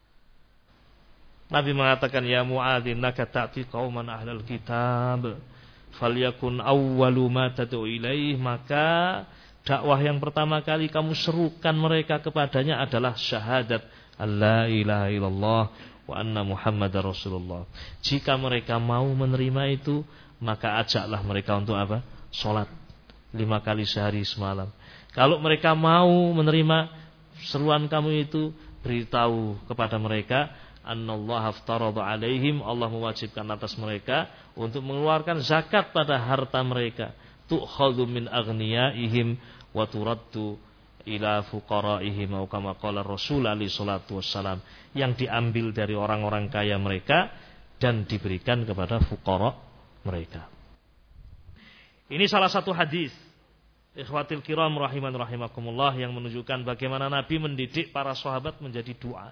Speaker 1: Nabi mengatakan, ya Mu'adz, innaka ta'ti qauman ahlal kitab, falyakun awwalu ma tad'u ilaih, maka dakwah yang pertama kali kamu serukan mereka kepadanya adalah syahadat alla ilaha illallah wa anna Muhammadar Rasulullah. Jika mereka mau menerima itu, maka ajaklah mereka untuk apa? Salat lima kali sehari semalam. Kalau mereka mau menerima seruan kamu itu, beritahu kepada mereka, annallaha aftarada alaihim, Allah mewajibkan atas mereka untuk mengeluarkan zakat pada harta mereka. Tu'khadhu min aghniyaihim wa turaddu ila fuqaraihim, atau kama qala Rasul alaihi salatu wassalam, yang diambil dari orang-orang kaya mereka dan diberikan kepada fuqara mereka. Ini salah satu hadis, ikhwatil kiram rahiman rahimakumullah, yang menunjukkan bagaimana Nabi mendidik para sahabat menjadi du'a.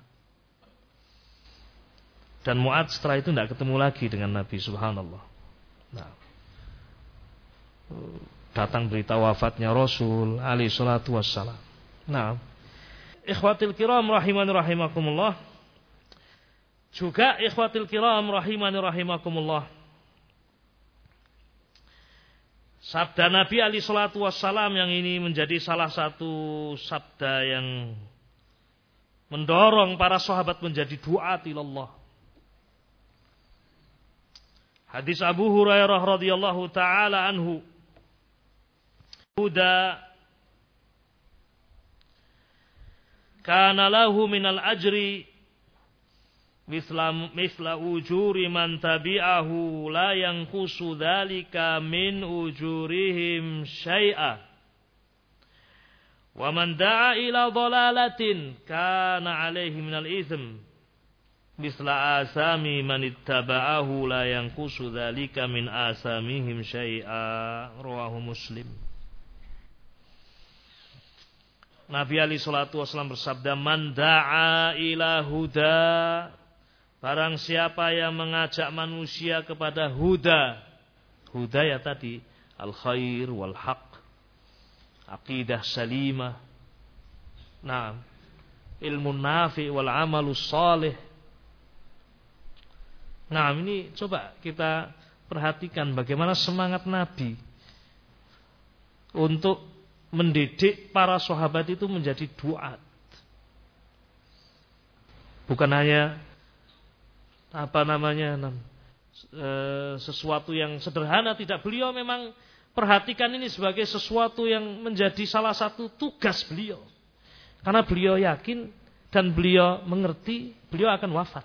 Speaker 1: Dan Mu'adz setelah itu tidak ketemu lagi dengan Nabi, subhanallah. Nah, datang berita wafatnya Rasul alaihi salatu wassalam. Nah, ikhwatil kiram rahiman rahimakumullah, juga ikhwatil kiram rahiman rahimakumullah, sabda Nabi alaihi salatu wassalam yang ini menjadi salah satu sabda yang mendorong para sahabat menjadi duat ilallah. Hadis Abu Hurairah radhiyallahu taala anhu, huda kana lahu minal ajri mithla mithla ujuri man tabi'ahu la yanqusu dzalika min ujurihim syai'a wa man da'a ila dhalalatin kana alaihi minal itsm mithla asami man ittaba'ahu la yanqusu dzalika min asamihim syai'a, rawahu Muslim. Nabi alaihi salatu wasallam bersabda, man da'a ila huda, barang siapa yang mengajak manusia kepada huda. Huda ya tadi al khair wal haq, aqidah salimah, nah, ilmu nafi wal amalus salih. Nah, ini coba kita perhatikan bagaimana semangat Nabi untuk mendidik para sahabat itu menjadi duat. Bukan hanya apa namanya sesuatu yang sederhana, tidak. Beliau memang perhatikan ini sebagai sesuatu yang menjadi salah satu tugas beliau. Karena beliau yakin dan beliau mengerti beliau akan wafat.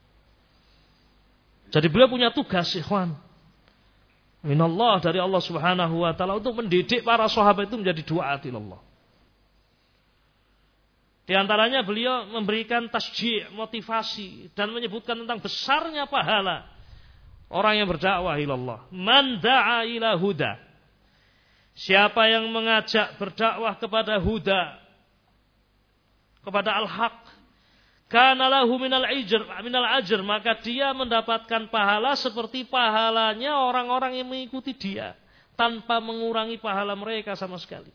Speaker 1: Jadi beliau punya tugas, ikhwan, minallah, dari Allah subhanahu wa ta'ala, untuk mendidik para sahabat itu menjadi du'at ilallah. Di antaranya beliau memberikan tasji', motivasi, dan menyebutkan tentang besarnya pahala orang yang berdakwah ilallah. Man da'a ila huda, siapa yang mengajak berdakwah kepada huda, kepada al-haq, kana lahu minal ajr, minal ajr, maka dia mendapatkan pahala seperti pahalanya orang-orang yang mengikuti dia, tanpa mengurangi pahala mereka sama sekali.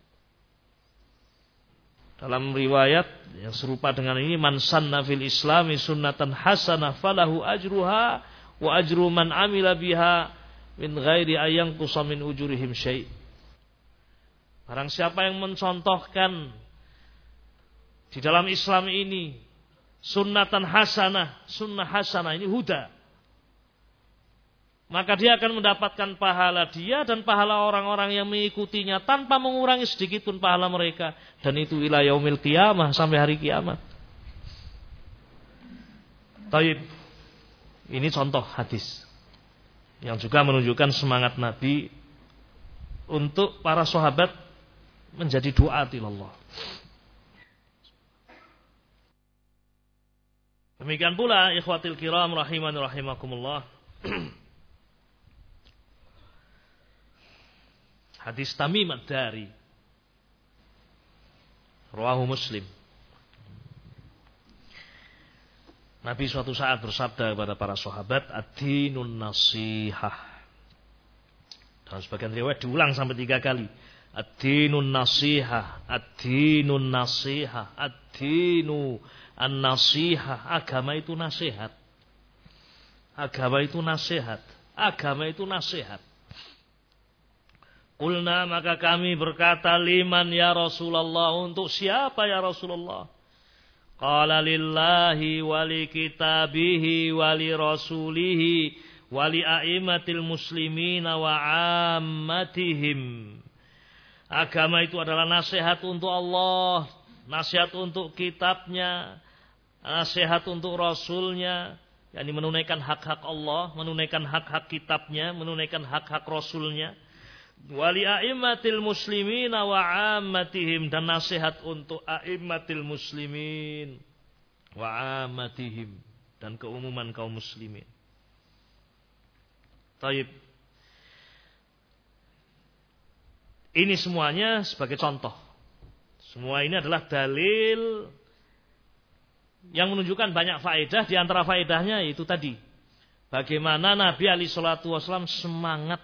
Speaker 1: Dalam riwayat yang serupa dengan ini, man sanna fil islami sunnatan hasanah falahu ajruha wa ajru man amila biha min ghairi ayang qusa min ujurihim syai'. Barang siapa yang mencontohkan di dalam Islam ini sunnatan hasanah, sunnah hasanah ini huda, maka dia akan mendapatkan pahala dia dan pahala orang-orang yang mengikutinya tanpa mengurangi sedikit pun pahala mereka, dan itu ila yaumil qiyamah, sampai hari kiamat. Taib, ini contoh hadis yang juga menunjukkan semangat Nabi untuk para sahabat menjadi duat ilallah. Demikian pula ikhwatil kiram rahiman rahimakumullah, hadis Tamim ad-Dari, rawahu Muslim. Nabi suatu saat bersabda kepada para sahabat, ad-dinun nasihah. Dalam sebagian riwayat diulang sampai tiga kali. Ad-dinun nasihah, ad-dinun nasihah, ad-dinu an-nasihah. Agama itu nasihat. Agama itu nasihat. Agama itu nasihat. Qulna, maka kami berkata, liman ya Rasulullah, untuk siapa ya Rasulullah? Qala lillahi wali kitabihi wali rasulihi wali a'immatil muslimina wa ammatihim. Agama itu adalah nasihat untuk Allah, nasihat untuk kitabnya, nasihat untuk Rasulnya, yakni menunaikan hak-hak Allah, menunaikan hak-hak kitabnya, menunaikan hak-hak Rasulnya. Wali a'immatil muslimin wa 'ammatihim, dan nasihat untuk a'immatil muslimin wa 'ammatihim, dan keumuman kaum muslimin. Taib. Ini semuanya sebagai contoh. Semua ini adalah dalil yang menunjukkan banyak faedah. Di antara faedahnya itu tadi, bagaimana Nabi alaihi salatu wasallam semangat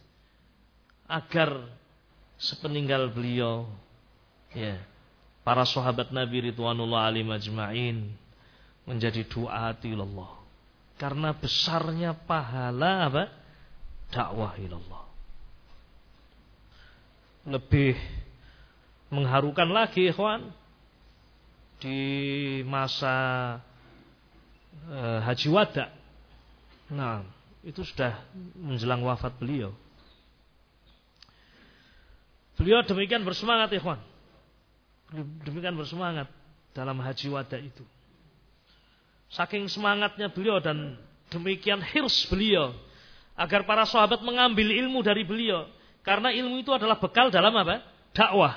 Speaker 1: agar sepeninggal beliau, ya, para sahabat Nabi ridwanullah alaihim ajma'in menjadi du'ati ilallah. Karena besarnya pahala apa? Dakwah ilallah. Lebih mengharukan lagi, ikhwan, di masa eh, Haji Wada. Nah, itu sudah menjelang wafat beliau. Beliau demikian bersemangat, ikhwan. Demikian bersemangat dalam Haji Wada itu. Saking semangatnya beliau dan demikian hirs beliau agar para sahabat mengambil ilmu dari beliau. Karena ilmu itu adalah bekal dalam apa? Dakwah.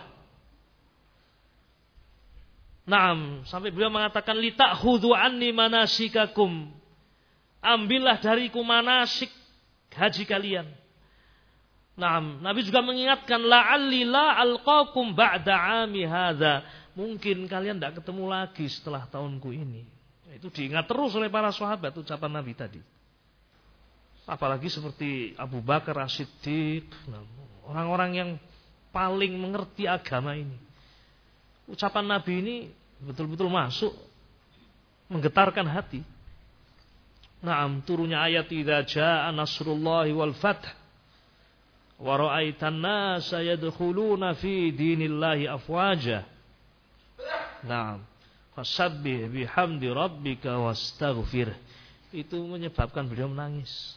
Speaker 1: Naam, sampai beliau mengatakan lita'khudhu anni manasikakum. Ambillah dariku manasik haji kalian. Naam, Nabi juga mengingatkan la'alli la alqakum ba'da 'ami hadza. Mungkin kalian tidak ketemu lagi setelah tahunku ini. Itu diingat terus oleh para sahabat ucapan Nabi tadi. Apalagi seperti Abu Bakar As-Siddiq, orang-orang yang paling mengerti agama ini. Ucapan Nabi ini betul-betul masuk, menggetarkan hati. Naam, turunnya ayat idza jaa nasrullahi wal fath wa ra'aitan nasa yadkhuluna fi dinillahi afwaja. Naam, fasabbih bihamdi rabbika wastaghfir. Itu menyebabkan beliau menangis.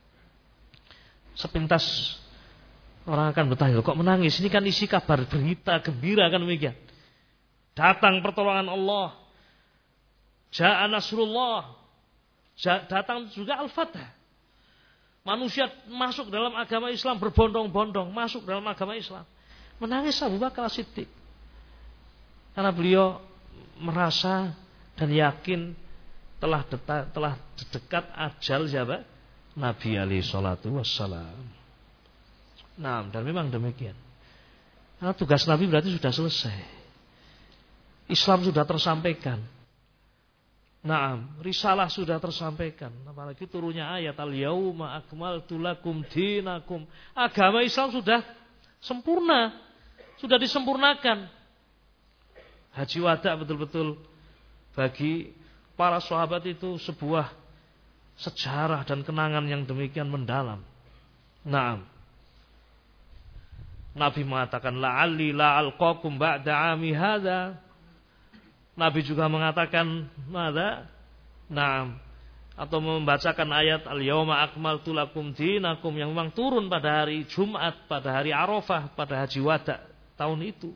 Speaker 1: Sepintas orang akan bertanya, kok menangis? Ini kan isi kabar berita gembira kan demikian. Datang pertolongan Allah. Ja'a nasrullah. Datang juga al-fatah. Manusia masuk dalam agama Islam berbondong-bondong, masuk dalam agama Islam. Menangis Abu Bakar As-Siddiq. Karena beliau merasa dan yakin telah dekat, telah dekat ajal siapa? Nabi alaihi salatu wassalam. Nah, dan memang demikian. Karena tugas Nabi berarti sudah selesai. Islam sudah tersampaikan. Nah, risalah sudah tersampaikan. Apalagi turunnya ayat al-yauma akmaltu lakum dinakum. Agama Islam sudah sempurna. Sudah disempurnakan. Haji Wada betul-betul bagi para sahabat itu sebuah sejarah dan kenangan yang demikian mendalam. Naam. Nabi mengatakan la'alli la'alqakum ba'da 'ami hadza. Nabi juga mengatakan mada? Naam. Atau membacakan ayat al-yauma akmaltu lakum dinakum yang memang turun pada hari Jumat, pada hari Arafah, pada Haji Wada tahun itu.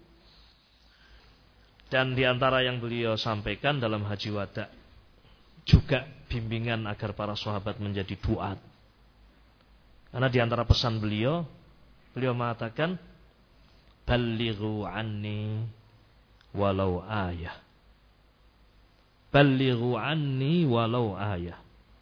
Speaker 1: Dan di antara yang beliau sampaikan dalam Haji Wada juga bimbingan agar para sahabat menjadi duat. Karena di antara pesan beliau, beliau mengatakan ballighu anni walau ayah. Ballighu anni walau ayah.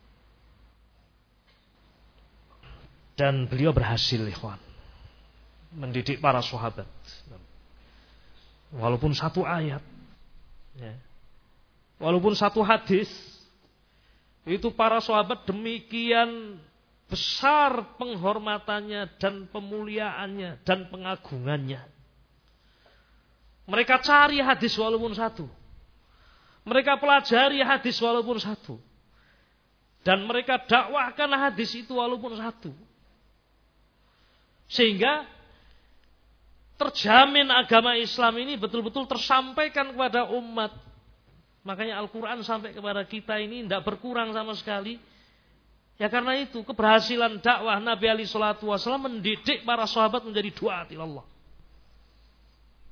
Speaker 1: Dan beliau berhasil, ikhwan, mendidik para sahabat. Walaupun satu ayat, ya. Walaupun satu hadis, itu para sahabat demikian besar penghormatannya dan pemuliaannya dan pengagungannya. Mereka cari hadis walaupun satu. Mereka pelajari hadis walaupun satu. Dan mereka dakwahkan hadis itu walaupun satu. Sehingga terjamin agama Islam ini betul-betul tersampaikan kepada umat. Makanya Al-Quran sampai kepada kita ini tidak berkurang sama sekali. Ya karena itu keberhasilan dakwah Nabi alaihi salatu wasallam mendidik para sahabat menjadi duat ilallah.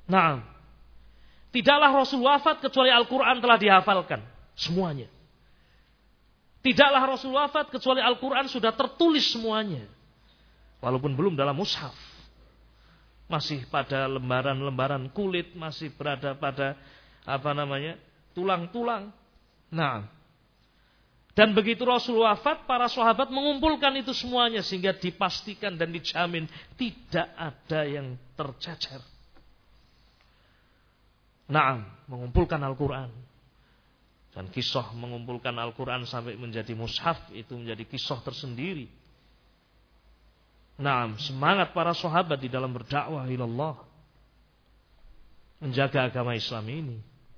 Speaker 1: Nah, tidaklah Rasul wafat kecuali Al-Quran telah dihafalkan semuanya. Tidaklah Rasul wafat kecuali Al-Quran sudah tertulis semuanya. Walaupun belum dalam mushaf. Masih pada lembaran-lembaran kulit, masih berada pada apa namanya? tulang-tulang. Nah, dan begitu Rasul wafat, para sahabat mengumpulkan itu semuanya sehingga dipastikan dan dijamin tidak ada yang tercecer. Nah, mengumpulkan Al-Quran. Dan kisah mengumpulkan Al-Quran sampai menjadi mushaf itu menjadi kisah tersendiri. Nah, semangat para sahabat di dalam berdakwah ilallah, menjaga agama Islam ini.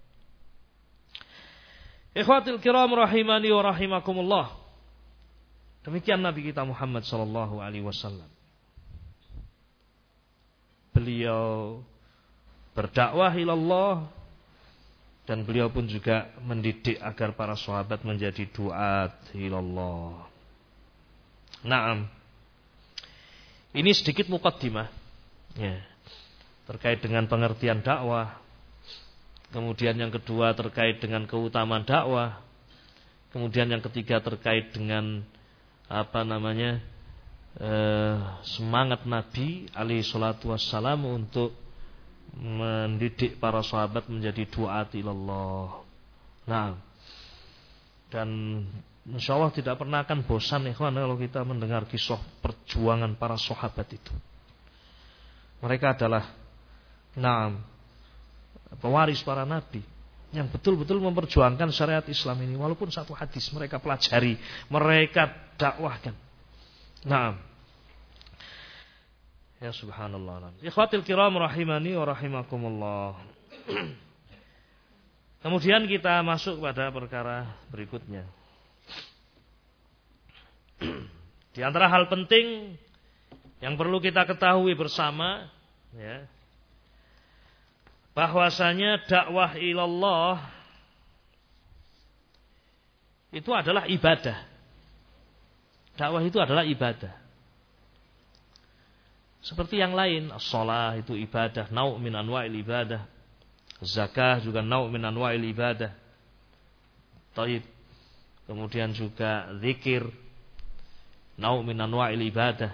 Speaker 1: Ikhwatil kiram rahimani wa rahimakumullah. Demikian Nabi kita Muhammad sallallahu alaihi wasallam. Beliau berdakwah ilallah dan beliau pun juga mendidik agar para sahabat menjadi duat ilallah. Naam. Ini sedikit muqaddimah ya, terkait dengan pengertian dakwah. Kemudian yang kedua terkait dengan keutamaan dakwah. Kemudian yang ketiga terkait dengan apa namanya eh, semangat Nabi alaihi salatu wassalam untuk mendidik para sahabat menjadi duat ilallah. Nah, dan insyaallah tidak pernah akan bosan ikhwan kalau kita mendengar kisah perjuangan para sahabat itu. Mereka adalah nah pewaris para nabi yang betul-betul memperjuangkan syariat Islam ini, walaupun satu hadis mereka pelajari, mereka dakwahkan. Nah, ya subhanallah. Ikhwatil kiram rahimani wa rahimakumullah. Kemudian kita masuk pada perkara berikutnya. Di antara hal penting yang perlu kita ketahui bersama ya, bahwasanya dakwah ilallah itu adalah ibadah. Dakwah itu adalah ibadah. Seperti yang lain, as-shalah itu ibadah, nau' min anwa'il ibadah. Zakah juga nau' min anwa'il ibadah. Taib. Kemudian juga zikir, nau' min anwa'il ibadah.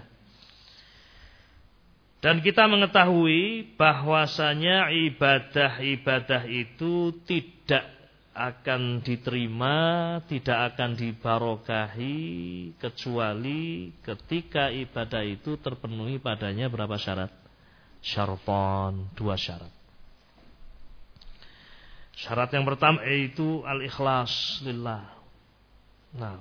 Speaker 1: Dan kita mengetahui bahwasanya ibadah-ibadah itu tidak akan diterima, tidak akan dibarokahi kecuali ketika ibadah itu terpenuhi padanya berapa syarat? Syaratan, dua syarat. Syarat yang pertama yaitu al-ikhlas lillah. Nah.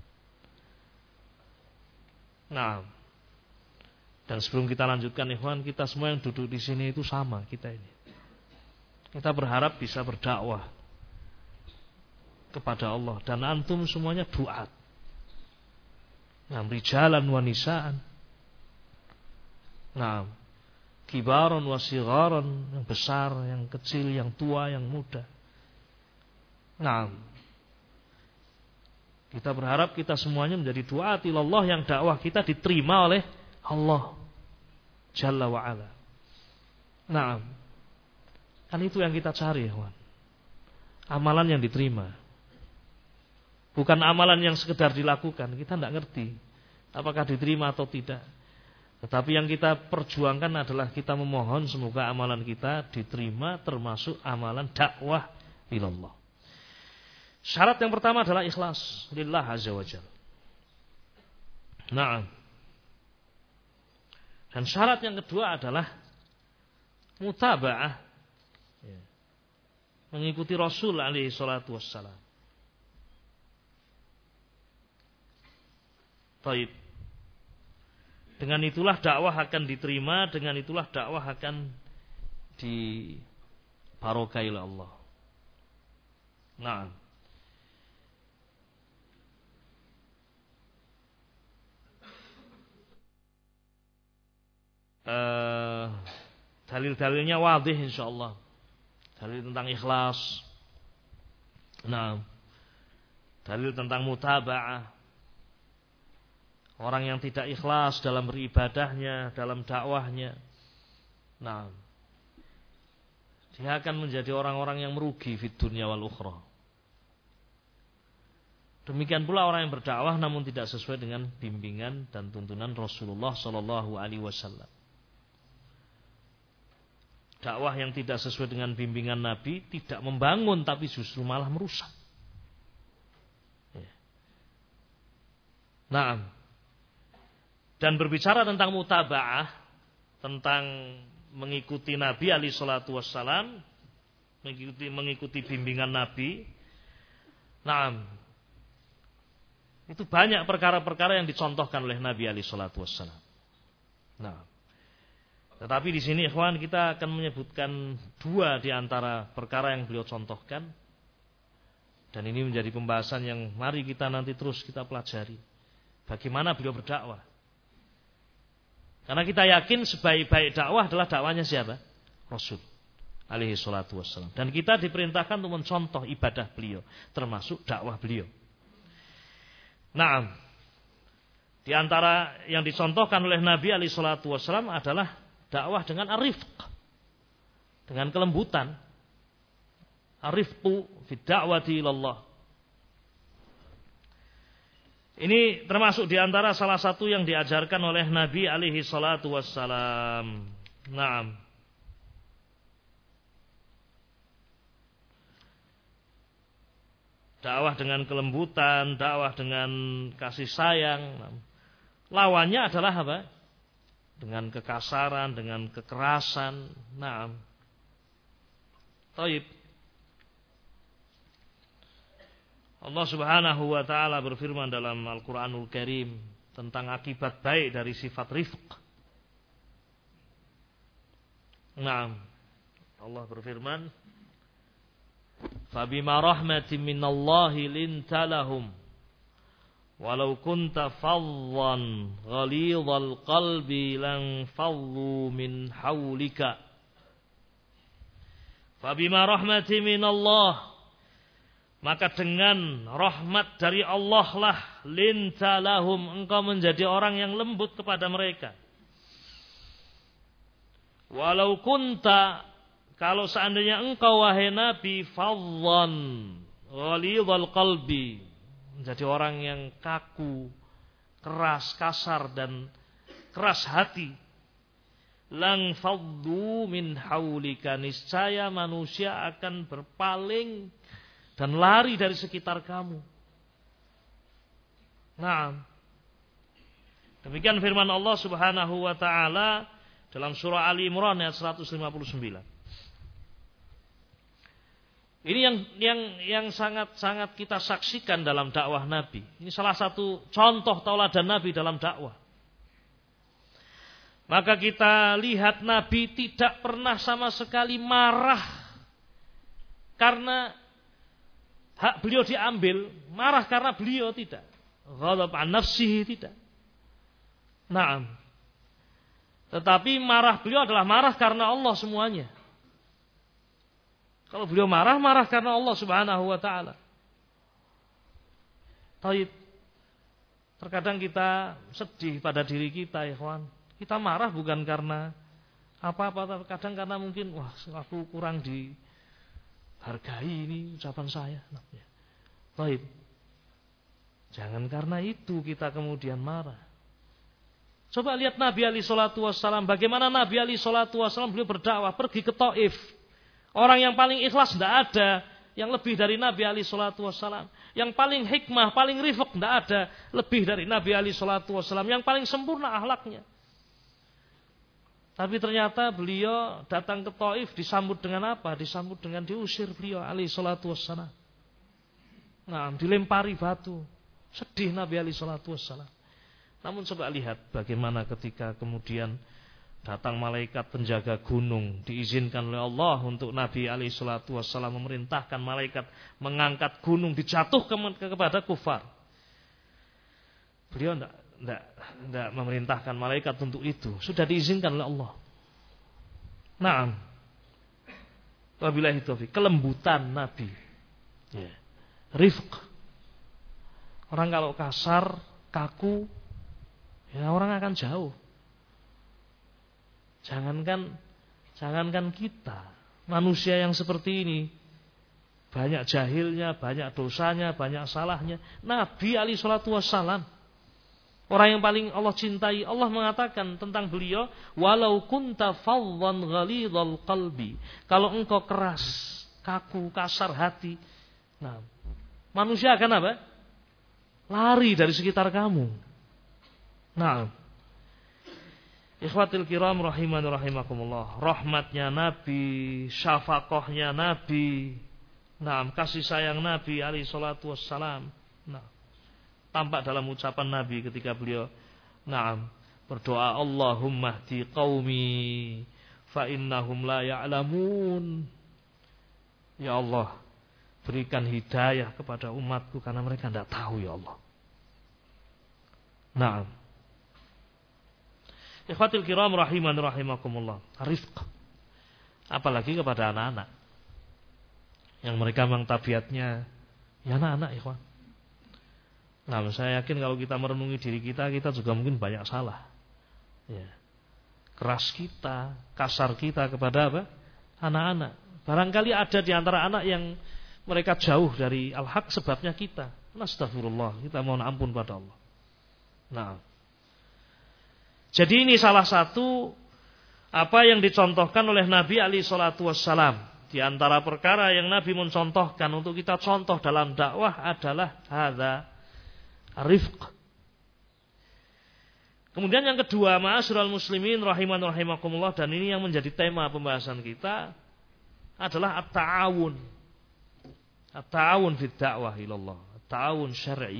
Speaker 1: Nah. Dan sebelum kita lanjutkan ikhwan, kita semua yang duduk di sini itu sama kita ini. Kita berharap bisa berdakwah kepada Allah, dan antum semuanya duat. Nah, rijalan wa nisaan. Nah, kibaron wa sigharon, yang besar, yang kecil, yang tua, yang muda. Nah, kita berharap kita semuanya menjadi duat ilallah, yang dakwah kita diterima oleh Allah Jalla wa ala. Nah, kan itu yang kita cari, kawan. Amalan yang diterima. Bukan amalan yang sekedar dilakukan. Kita tidak ngerti apakah diterima atau tidak. Tetapi yang kita perjuangkan adalah kita memohon semoga amalan kita diterima, termasuk amalan dakwah ilallah. Syarat yang pertama adalah ikhlas lillah azza wa jalla. Nah, dan syarat yang kedua adalah mutaba'ah, mengikuti Rasul alaihi salatu wassalam. Baik. Dengan itulah dakwah akan diterima, dengan itulah dakwah akan dibarokai oleh Allah. Nah, uh, dalil-dalilnya wadih insyaallah. Dalil tentang ikhlas. Nah, dalil tentang mutaba'ah. Orang yang tidak ikhlas dalam beribadahnya, dalam dakwahnya. Nah, dia akan menjadi orang-orang yang merugi fid dunya wal ukhra. Demikian pula orang yang berdakwah namun tidak sesuai dengan bimbingan dan tuntunan Rasulullah sallallahu alaihi wasallam. Dakwah yang tidak sesuai dengan bimbingan Nabi tidak membangun tapi justru malah merusak. Nah, dan berbicara tentang mutaba'ah, tentang mengikuti Nabi alaihi salatu wassalam, mengikuti mengikuti bimbingan Nabi. Nah, itu banyak perkara-perkara yang dicontohkan oleh Nabi alaihi salatu wassalam. Nah, tetapi di sini ikhwan kita akan menyebutkan dua di antara perkara yang beliau contohkan. Dan ini menjadi pembahasan yang mari kita nanti terus kita pelajari. Bagaimana beliau berdakwah? Karena kita yakin sebaik-baik dakwah adalah dakwahnya siapa? Rasul alaihi salatu wassalam. Dan kita diperintahkan untuk mencontoh ibadah beliau, termasuk dakwah beliau. Nah, di antara yang dicontohkan oleh Nabi alaihi salatu wassalam adalah dakwah dengan ar-rifq, dengan kelembutan. Ar-rifqu fi da'wati ilallah. Ini termasuk di antara salah satu yang diajarkan oleh Nabi alaihi salatu wassalam. Naam. Dakwah dengan kelembutan, dakwah dengan kasih sayang. Lawannya adalah apa? Dengan kekasaran, dengan kekerasan. Naam. Taib. Allah Subhanahu wa taala berfirman dalam Al-Qur'anul Karim tentang akibat baik dari sifat rifq. Naam. Allah berfirman, "Fabima rahmatin minallahi linta lahum walau kunta faddan ghalidhal qalbi lan faddu min haulika." Fabima rahmatin minallah, maka dengan rahmat dari Allah lah linta lahum, engkau menjadi orang yang lembut kepada mereka. Walau kunta, kalau seandainya engkau wahai Nabi faddan ghalidhal qalbi, menjadi orang yang kaku, keras, kasar dan keras hati, lang faddu min haulika, niscaya manusia akan berpaling dan lari dari sekitar kamu. Nah, demikian firman Allah Subhanahu wa taala dalam surah Ali Imran ayat seratus lima puluh sembilan. Ini yang yang yang sangat-sangat kita saksikan dalam dakwah Nabi. Ini salah satu contoh tauladan Nabi dalam dakwah. Maka kita lihat Nabi tidak pernah sama sekali marah karena hak beliau diambil, marah karena beliau tidak. Ghadab an nafsihi, tidak. Naam. Tetapi marah beliau adalah marah karena Allah semuanya. Kalau beliau marah, marah karena Allah Subhanahu wa taala. Taib. Terkadang kita sedih pada diri kita, ya kawan. Kita marah bukan karena apa-apa, kadang karena mungkin wah, aku kurang di hargai ini ucapan saya. Baik. Jangan karena itu kita kemudian marah. Coba lihat Nabi alaihi salatu wassalam. Bagaimana Nabi alaihi salatu wassalam beliau berdakwah. Pergi ke Taif. Orang yang paling ikhlas tidak ada yang lebih dari Nabi alaihi salatu wassalam. Yang paling hikmah, paling rifq tidak ada lebih dari Nabi alaihi salatu wassalam. Yang paling sempurna akhlaknya. Tapi ternyata beliau datang ke Taif disambut dengan apa? Disambut dengan diusir beliau alaihi salatu wassalam. Nah, dilempari batu. Sedih Nabi alaihi salatu wassalam. Namun coba lihat bagaimana ketika kemudian datang malaikat penjaga gunung, diizinkan oleh Allah untuk Nabi alaihi salatu wassalam memerintahkan malaikat mengangkat gunung dijatuhkan kepada kufar. Beliau tidak Tidak, tidak memerintahkan malaikat untuk itu. Sudah diizinkan oleh Allah. Naam. Wabillahi taufiq. Kelembutan Nabi. Ya. Rifq. Orang kalau kasar, kaku, ya orang akan jauh. Jangankan, jangankan kita. manusia yang seperti ini banyak jahilnya, banyak dosanya, banyak salahnya. Nabi alaihi salatu wassalam, orang yang paling Allah cintai, Allah mengatakan tentang beliau, walau kunta faddan ghalidhal qalbi. Kalau engkau keras, kaku, kasar hati, nah, manusia akan apa? Lari dari sekitar kamu. Nah, ikhwatil kiram rahiman rahimakumullah, rahmatnya Nabi, syafaqahnya Nabi, nah, kasih sayang Nabi alaihi salatu wassalam, nah, tampak dalam ucapan Nabi ketika beliau na'am berdoa, Allahumma hdi qaumi fa innahum la ya'lamun. Ya Allah, berikan hidayah kepada umatku karena mereka tidak tahu ya Allah. Na'am. Ikhwatul kiram rahiman rahimakumullah. Rifq. Apalagi kepada anak-anak yang mereka memang tabiatnya ya anak-anak, ikhwan. Nah, saya yakin kalau kita merenungi diri kita, kita juga mungkin banyak salah. Ya. Keras kita, kasar kita kepada apa? Anak-anak. Barangkali ada di antara anak yang mereka jauh dari al-haq sebabnya kita. Astagfirullah, kita mohon ampun pada Allah. Nah, jadi ini salah satu apa yang dicontohkan oleh Nabi alaihi salatu wassalam. Di antara perkara yang Nabi mencontohkan untuk kita contoh dalam dakwah adalah hadza rifq. Kemudian yang kedua, ma'asyiral muslimin rahiman rahimakumullah, dan ini yang menjadi tema pembahasan kita adalah at-ta'awun. At-ta'awun fi da'wah ilallah, at-ta'awun syar'i.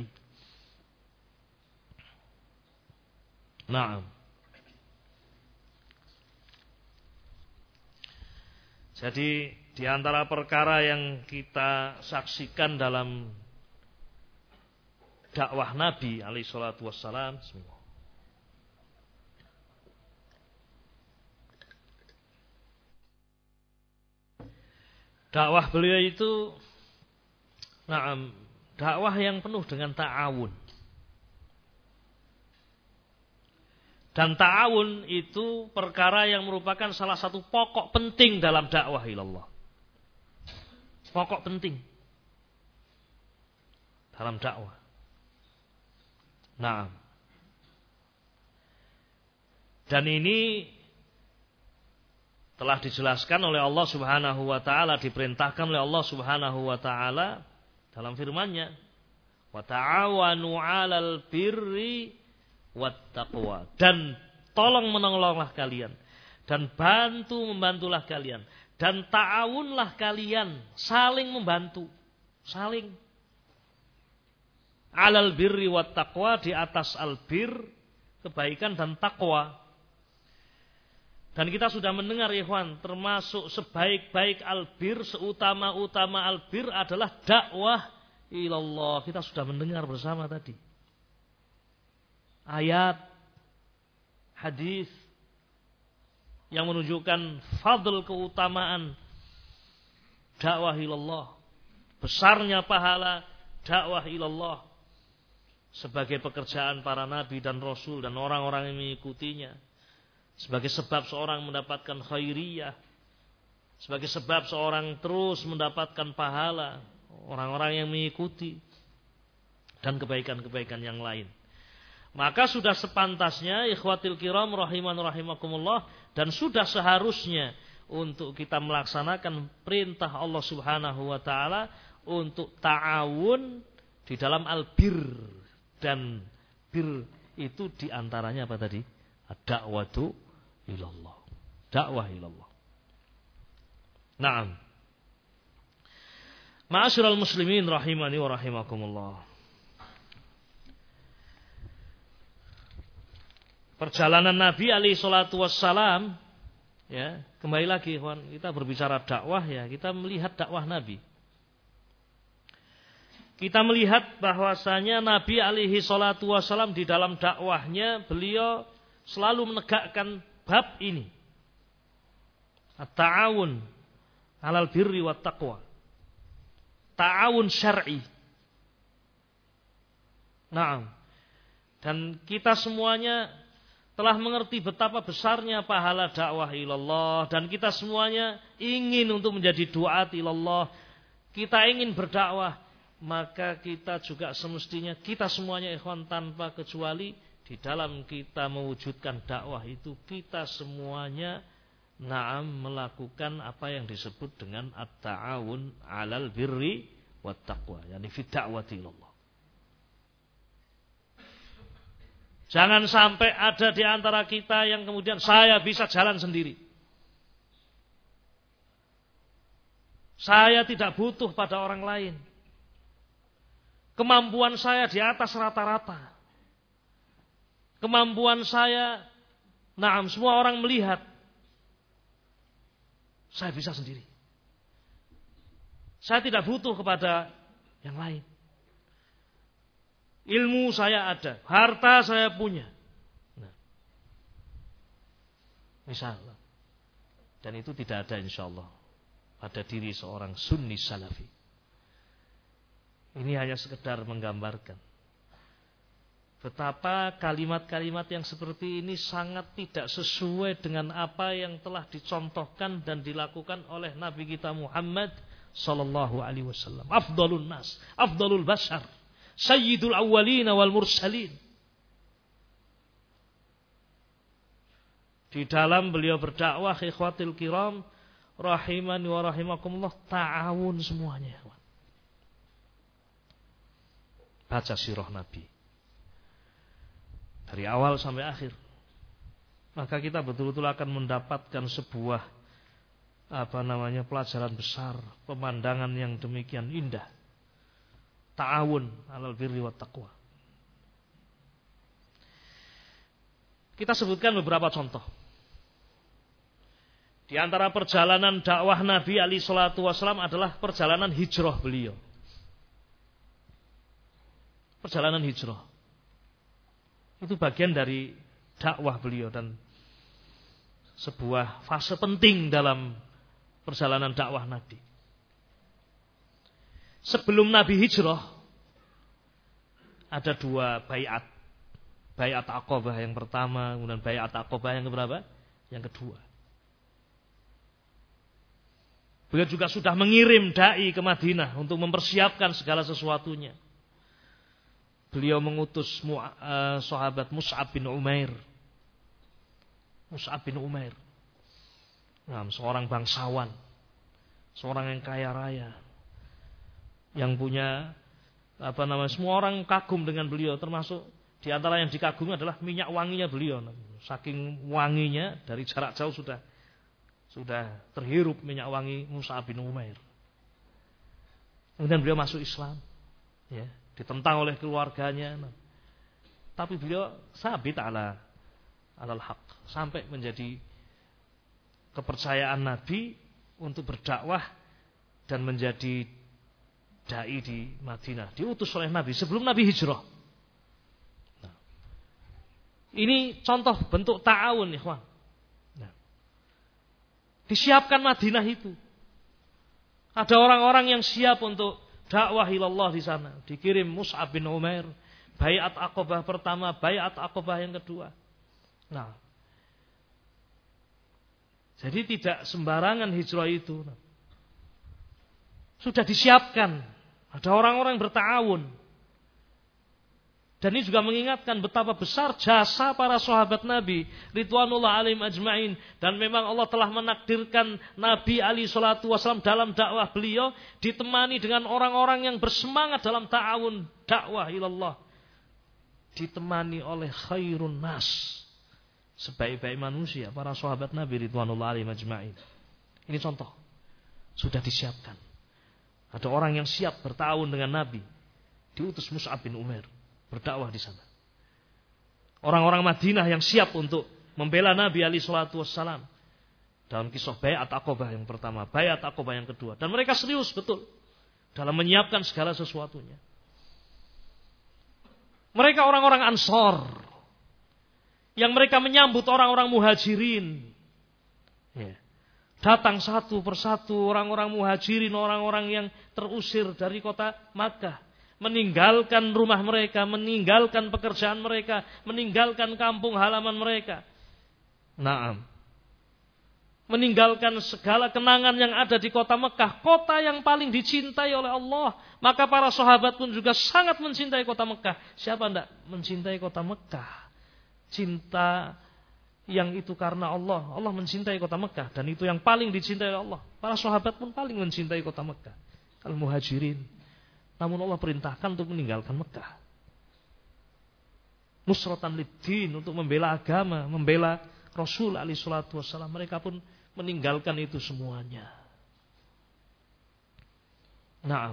Speaker 1: Naam. Jadi di antara perkara yang kita saksikan dalam dakwah Nabi alaihi salatu wassalam, dakwah beliau itu na'am, dakwah yang penuh dengan ta'awun. Dan ta'awun itu perkara yang merupakan salah satu pokok penting dalam dakwah ilallah. Pokok penting dalam dakwah. Nah, dan ini telah dijelaskan oleh Allah Subhanahu wa taala, diperintahkan oleh Allah Subhanahu wa taala dalam firman-Nya, "Wa ta'awanu 'alal birri wat taqwa." Dan tolong menolonglah kalian dan bantu membantulah kalian dan ta'awunlah kalian, saling membantu, saling 'alal birri wat taqwa, di atas albir, kebaikan dan takwa. Dan kita sudah mendengar ya ikhwan, termasuk sebaik-baik albir, seutama-utama albir adalah dakwah ilallah. Kita sudah mendengar bersama tadi ayat, hadis yang menunjukkan fadl, keutamaan dakwah ilallah, besarnya pahala dakwah ilallah sebagai pekerjaan para nabi dan rasul dan orang-orang yang mengikutinya, sebagai sebab seorang mendapatkan khairiyah, sebagai sebab seorang terus mendapatkan pahala, orang-orang yang mengikuti, dan kebaikan-kebaikan yang lain. Maka sudah sepantasnya ikhwatil kiram rahiman rahimakumullah, dan sudah seharusnya untuk kita melaksanakan perintah Allah Subhanahu wa taala untuk ta'awun di dalam albir. Dan bir itu diantaranya apa tadi? Ad-da'watu ilallah, dakwah ilallah. Naam. Ma'asyiral muslimin rahimani wa rahimakumullah. Perjalanan Nabi alaihi salatu wassalam, ya, kembali lagi ikhwan, kita berbicara dakwah ya, kita melihat dakwah Nabi. Kita melihat bahwasanya Nabi alaihi salatu wassalam di dalam dakwahnya beliau selalu menegakkan bab ini. At-ta'awun 'alal birri wat taqwa. Ta'awun syar'i. Naam. Dan kita semuanya telah mengerti betapa besarnya pahala dakwah ilallah, dan kita semuanya ingin untuk menjadi duat ilallah, kita ingin berdakwah, maka kita juga semestinya, kita semuanya ikhwan tanpa kecuali, di dalam kita mewujudkan dakwah itu, kita semuanya na'am melakukan apa yang disebut dengan at-ta'awun 'alal birri wat taqwa, yakni fi da'wati ilallah. Jangan sampai ada di antara kita yang kemudian saya bisa jalan sendiri. Saya tidak butuh pada orang lain. Kemampuan saya di atas rata-rata. Kemampuan saya, naam, semua orang melihat. Saya bisa sendiri. Saya tidak butuh kepada yang lain. Ilmu saya ada, harta saya punya. Nah, misalnya, dan itu tidak ada insyaallah pada diri seorang sunni salafi. Ini hanya sekedar menggambarkan betapa kalimat-kalimat yang seperti ini sangat tidak sesuai dengan apa yang telah dicontohkan dan dilakukan oleh Nabi kita Muhammad sallallahu alaihi wasallam. Afdalun nas, afdalul bashar, Sayyidul awwalina wal mursalin. Di dalam beliau berdakwah, ikhwatil kiram rahimani wa rahimakumullah, ta'awun semuanya. Baca sirah Nabi dari awal sampai akhir, maka kita betul-betul akan mendapatkan sebuah apa namanya pelajaran besar, pemandangan yang demikian indah. Ta'awun 'alal birri wat taqwa. Kita sebutkan beberapa contoh. Di antara perjalanan dakwah Nabi alaihi salatu wasallam adalah perjalanan hijrah beliau. Perjalanan hijrah. Itu bagian dari dakwah beliau dan sebuah fase penting dalam perjalanan dakwah Nabi. Sebelum Nabi hijrah, ada dua baiat. Baiat Aqabah yang pertama, kemudian baiat Aqabah yang keberapa? Yang kedua. Beliau juga sudah mengirim dai ke Madinah untuk mempersiapkan segala sesuatunya. Beliau mengutus uh, sahabat Mus'ab bin Umair. Mus'ab bin Umair. Nah, seorang bangsawan. Seorang yang kaya raya. Yang punya apa namanya, semua orang kagum dengan beliau, termasuk di antara yang dikagumi adalah minyak wanginya beliau. Saking wanginya dari jarak jauh sudah sudah terhirup minyak wangi Mus'ab bin Umair. Kemudian beliau masuk Islam, ya, ditentang oleh keluarganya. Nah, tapi beliau sabit ala alal haq, sampai menjadi kepercayaan Nabi untuk berdakwah dan menjadi dai di Madinah, diutus oleh Nabi sebelum Nabi hijrah. Nah, ini contoh bentuk ta'awun, ikhwan. Nah, disiapkan Madinah itu. Ada orang-orang yang siap untuk dakwah ilallah di sana. Dikirim Mus'ab bin Umair, baiat Aqabah pertama, baiat Aqabah yang kedua. Nah, jadi tidak sembarangan hijrah itu. Nah, sudah disiapkan. Ada orang-orang berta'awun. Dan ini juga mengingatkan betapa besar jasa para sahabat Nabi ridwanullah alaihim ajma'in. Dan memang Allah telah menakdirkan Nabi alaihi salatu wasallam dalam dakwah beliau ditemani dengan orang-orang yang bersemangat dalam ta'awun dakwah ilallah. Ditemani oleh khairun nas, sebaik-baik manusia, para sahabat Nabi ridwanullah alaihim ajma'in. Ini contoh. Sudah disiapkan. Ada orang yang siap bertahun dengan Nabi. Diutus Mus'ab bin Umair berdakwah di sana. Orang-orang Madinah yang siap untuk membela Nabi alaihi salatu wassalam. Dalam kisah baiat Aqabah yang pertama, baiat Aqabah yang kedua. Dan mereka serius betul dalam menyiapkan segala sesuatunya. Mereka orang-orang Ansor yang mereka menyambut orang-orang Muhajirin. Ya. Datang satu persatu orang-orang Muhajirin, orang-orang yang terusir dari kota Makkah. meninggalkan rumah mereka, meninggalkan pekerjaan mereka, meninggalkan kampung halaman mereka. Naam. Meninggalkan segala kenangan yang ada di kota Mekah, kota yang paling dicintai oleh Allah. Maka para sahabat pun juga sangat mencintai kota Mekah. Siapa tidak mencintai kota Mekah? Cinta yang itu karena Allah. Allah mencintai kota Mekah dan itu yang paling dicintai oleh Allah. Para sahabat pun paling mencintai kota Mekah. Al-Muhajirin. Namun Allah perintahkan untuk meninggalkan Mekah. Nusratan lid-din, untuk membela agama, membela Rasul alaihi salatu wassalam. Mereka pun meninggalkan itu semuanya. Naam.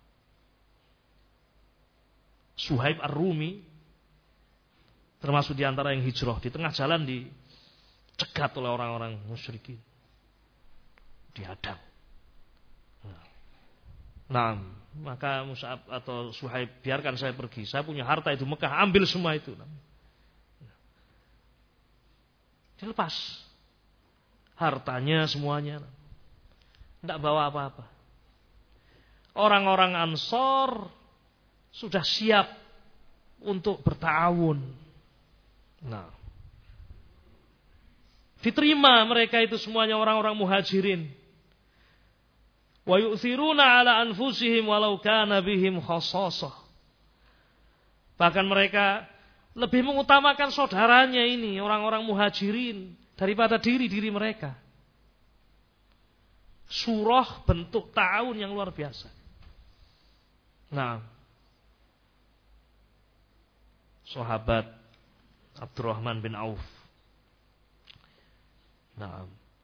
Speaker 1: Suhaib Ar-Rumi termasuk di antara yang hijrah, di tengah jalan dicegat oleh orang-orang musyrikin. Dihadang. Nah, maka Mus'ab atau Suhaib, biarkan saya pergi. Saya punya harta itu Mekah, ambil semua itu. Dilepas hartanya semuanya, tidak bawa apa-apa. Orang-orang Ansor sudah siap untuk bertawun. Nah, diterima mereka itu semuanya orang-orang Muhajirin. Wa yu'thiruna ala anfusihim walau kana bihim khassasah. Bahkan mereka lebih mengutamakan saudaranya ini, orang-orang Muhajirin, daripada diri-diri mereka. Surah bentuk ta'awun yang luar biasa. Nah, sahabat Abdurrahman bin Auf. Nah,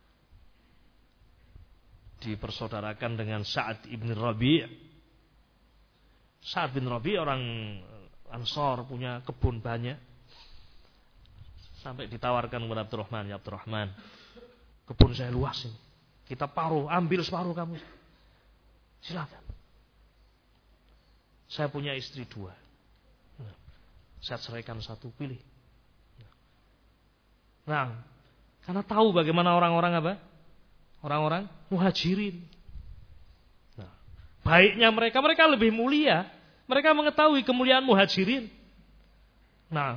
Speaker 1: dipersaudarakan dengan Sa'ad ibn Rabi'. Sa'ad bin Rabi' orang Ansor, punya kebun banyak. Sampai ditawarkan kepada Abdurrahman, ya Abdurrahman, kebun saya luas ini. Kita paruh, ambil separuh kamu. Silakan. Saya punya istri dua. Nah, saya ceraikan satu, pilih. Nah, karena tahu bagaimana orang-orang apa? Orang-orang Muhajirin. Nah, baiknya mereka, mereka lebih mulia. Mereka mengetahui kemuliaan Muhajirin. Nah,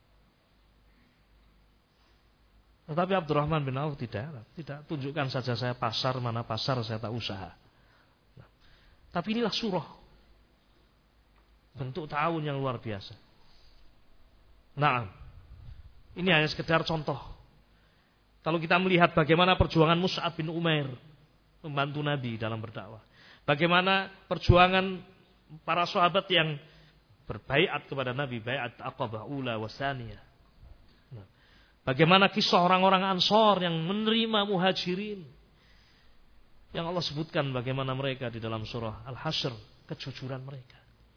Speaker 1: tetapi Abdurrahman bin Auf tidak, tidak tunjukkan saja saya pasar, mana pasar saya tak usaha. Nah, tapi inilah surah, bentuk ta'awun yang luar biasa. Nah, ini hanya sekedar contoh. Kalau kita melihat bagaimana perjuangan Mus'ab bin Umair membantu Nabi dalam berdakwah, bagaimana perjuangan para sahabat yang berbaiat kepada Nabi, baiat Aqabah Ula wa Tsaniyah. Nah, bagaimana kisah orang-orang Ansor yang menerima Muhajirin, yang Allah sebutkan bagaimana mereka di dalam surah Al-Hasyr, kejujuran mereka.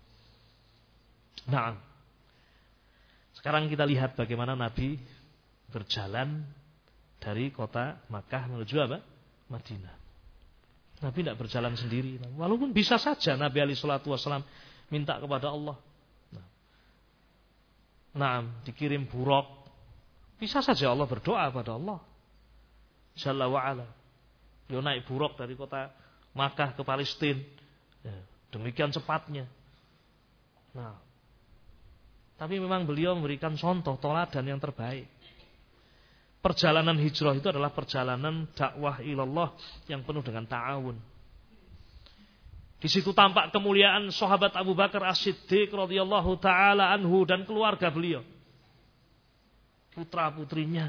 Speaker 1: Nah, sekarang kita lihat bagaimana Nabi berjalan dari kota Makkah menuju apa? Madinah. Nabi tidak berjalan sendiri. Walaupun bisa saja Nabi alaihi salatu wasallam minta kepada Allah. Nah, nah, dikirim buruk. Bisa saja Allah berdoa kepada Allah Jalla wa'ala. Dia naik buruk dari kota Makkah ke Palestina. Ya, demikian cepatnya. Nah, tapi memang beliau memberikan contoh teladan yang terbaik. Perjalanan hijrah itu adalah perjalanan dakwah ilallah yang penuh dengan ta'awun. Di situ tampak kemuliaan sahabat Abu Bakar As-Siddiq radhiyallahu taala anhu dan keluarga beliau. Putra-putrinya.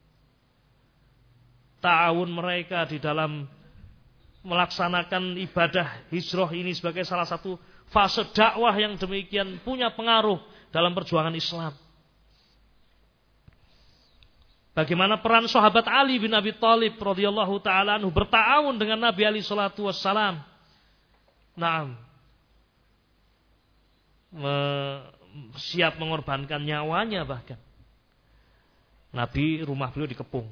Speaker 1: Ta'awun mereka di dalam melaksanakan ibadah hijrah ini sebagai salah satu fase dakwah yang demikian punya pengaruh dalam perjuangan Islam. Bagaimana peran sahabat Ali bin Abi Thalib radhiyallahu taala anhu berta'awun dengan Nabi alaihi salatu wassalam. Naam. Me, siap mengorbankan nyawanya bahkan. Nabi rumah beliau dikepung.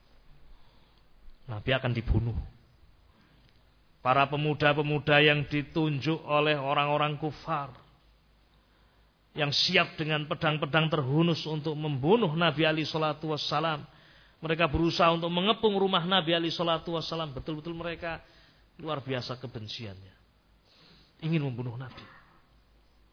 Speaker 1: Nabi akan dibunuh. Para pemuda-pemuda yang ditunjuk oleh orang-orang kufar, yang siap dengan pedang-pedang terhunus untuk membunuh Nabi alaihi salatu wassalam. Mereka berusaha untuk mengepung rumah Nabi alaihi salatu wassalam. Betul-betul mereka luar biasa kebenciannya. Ingin membunuh Nabi.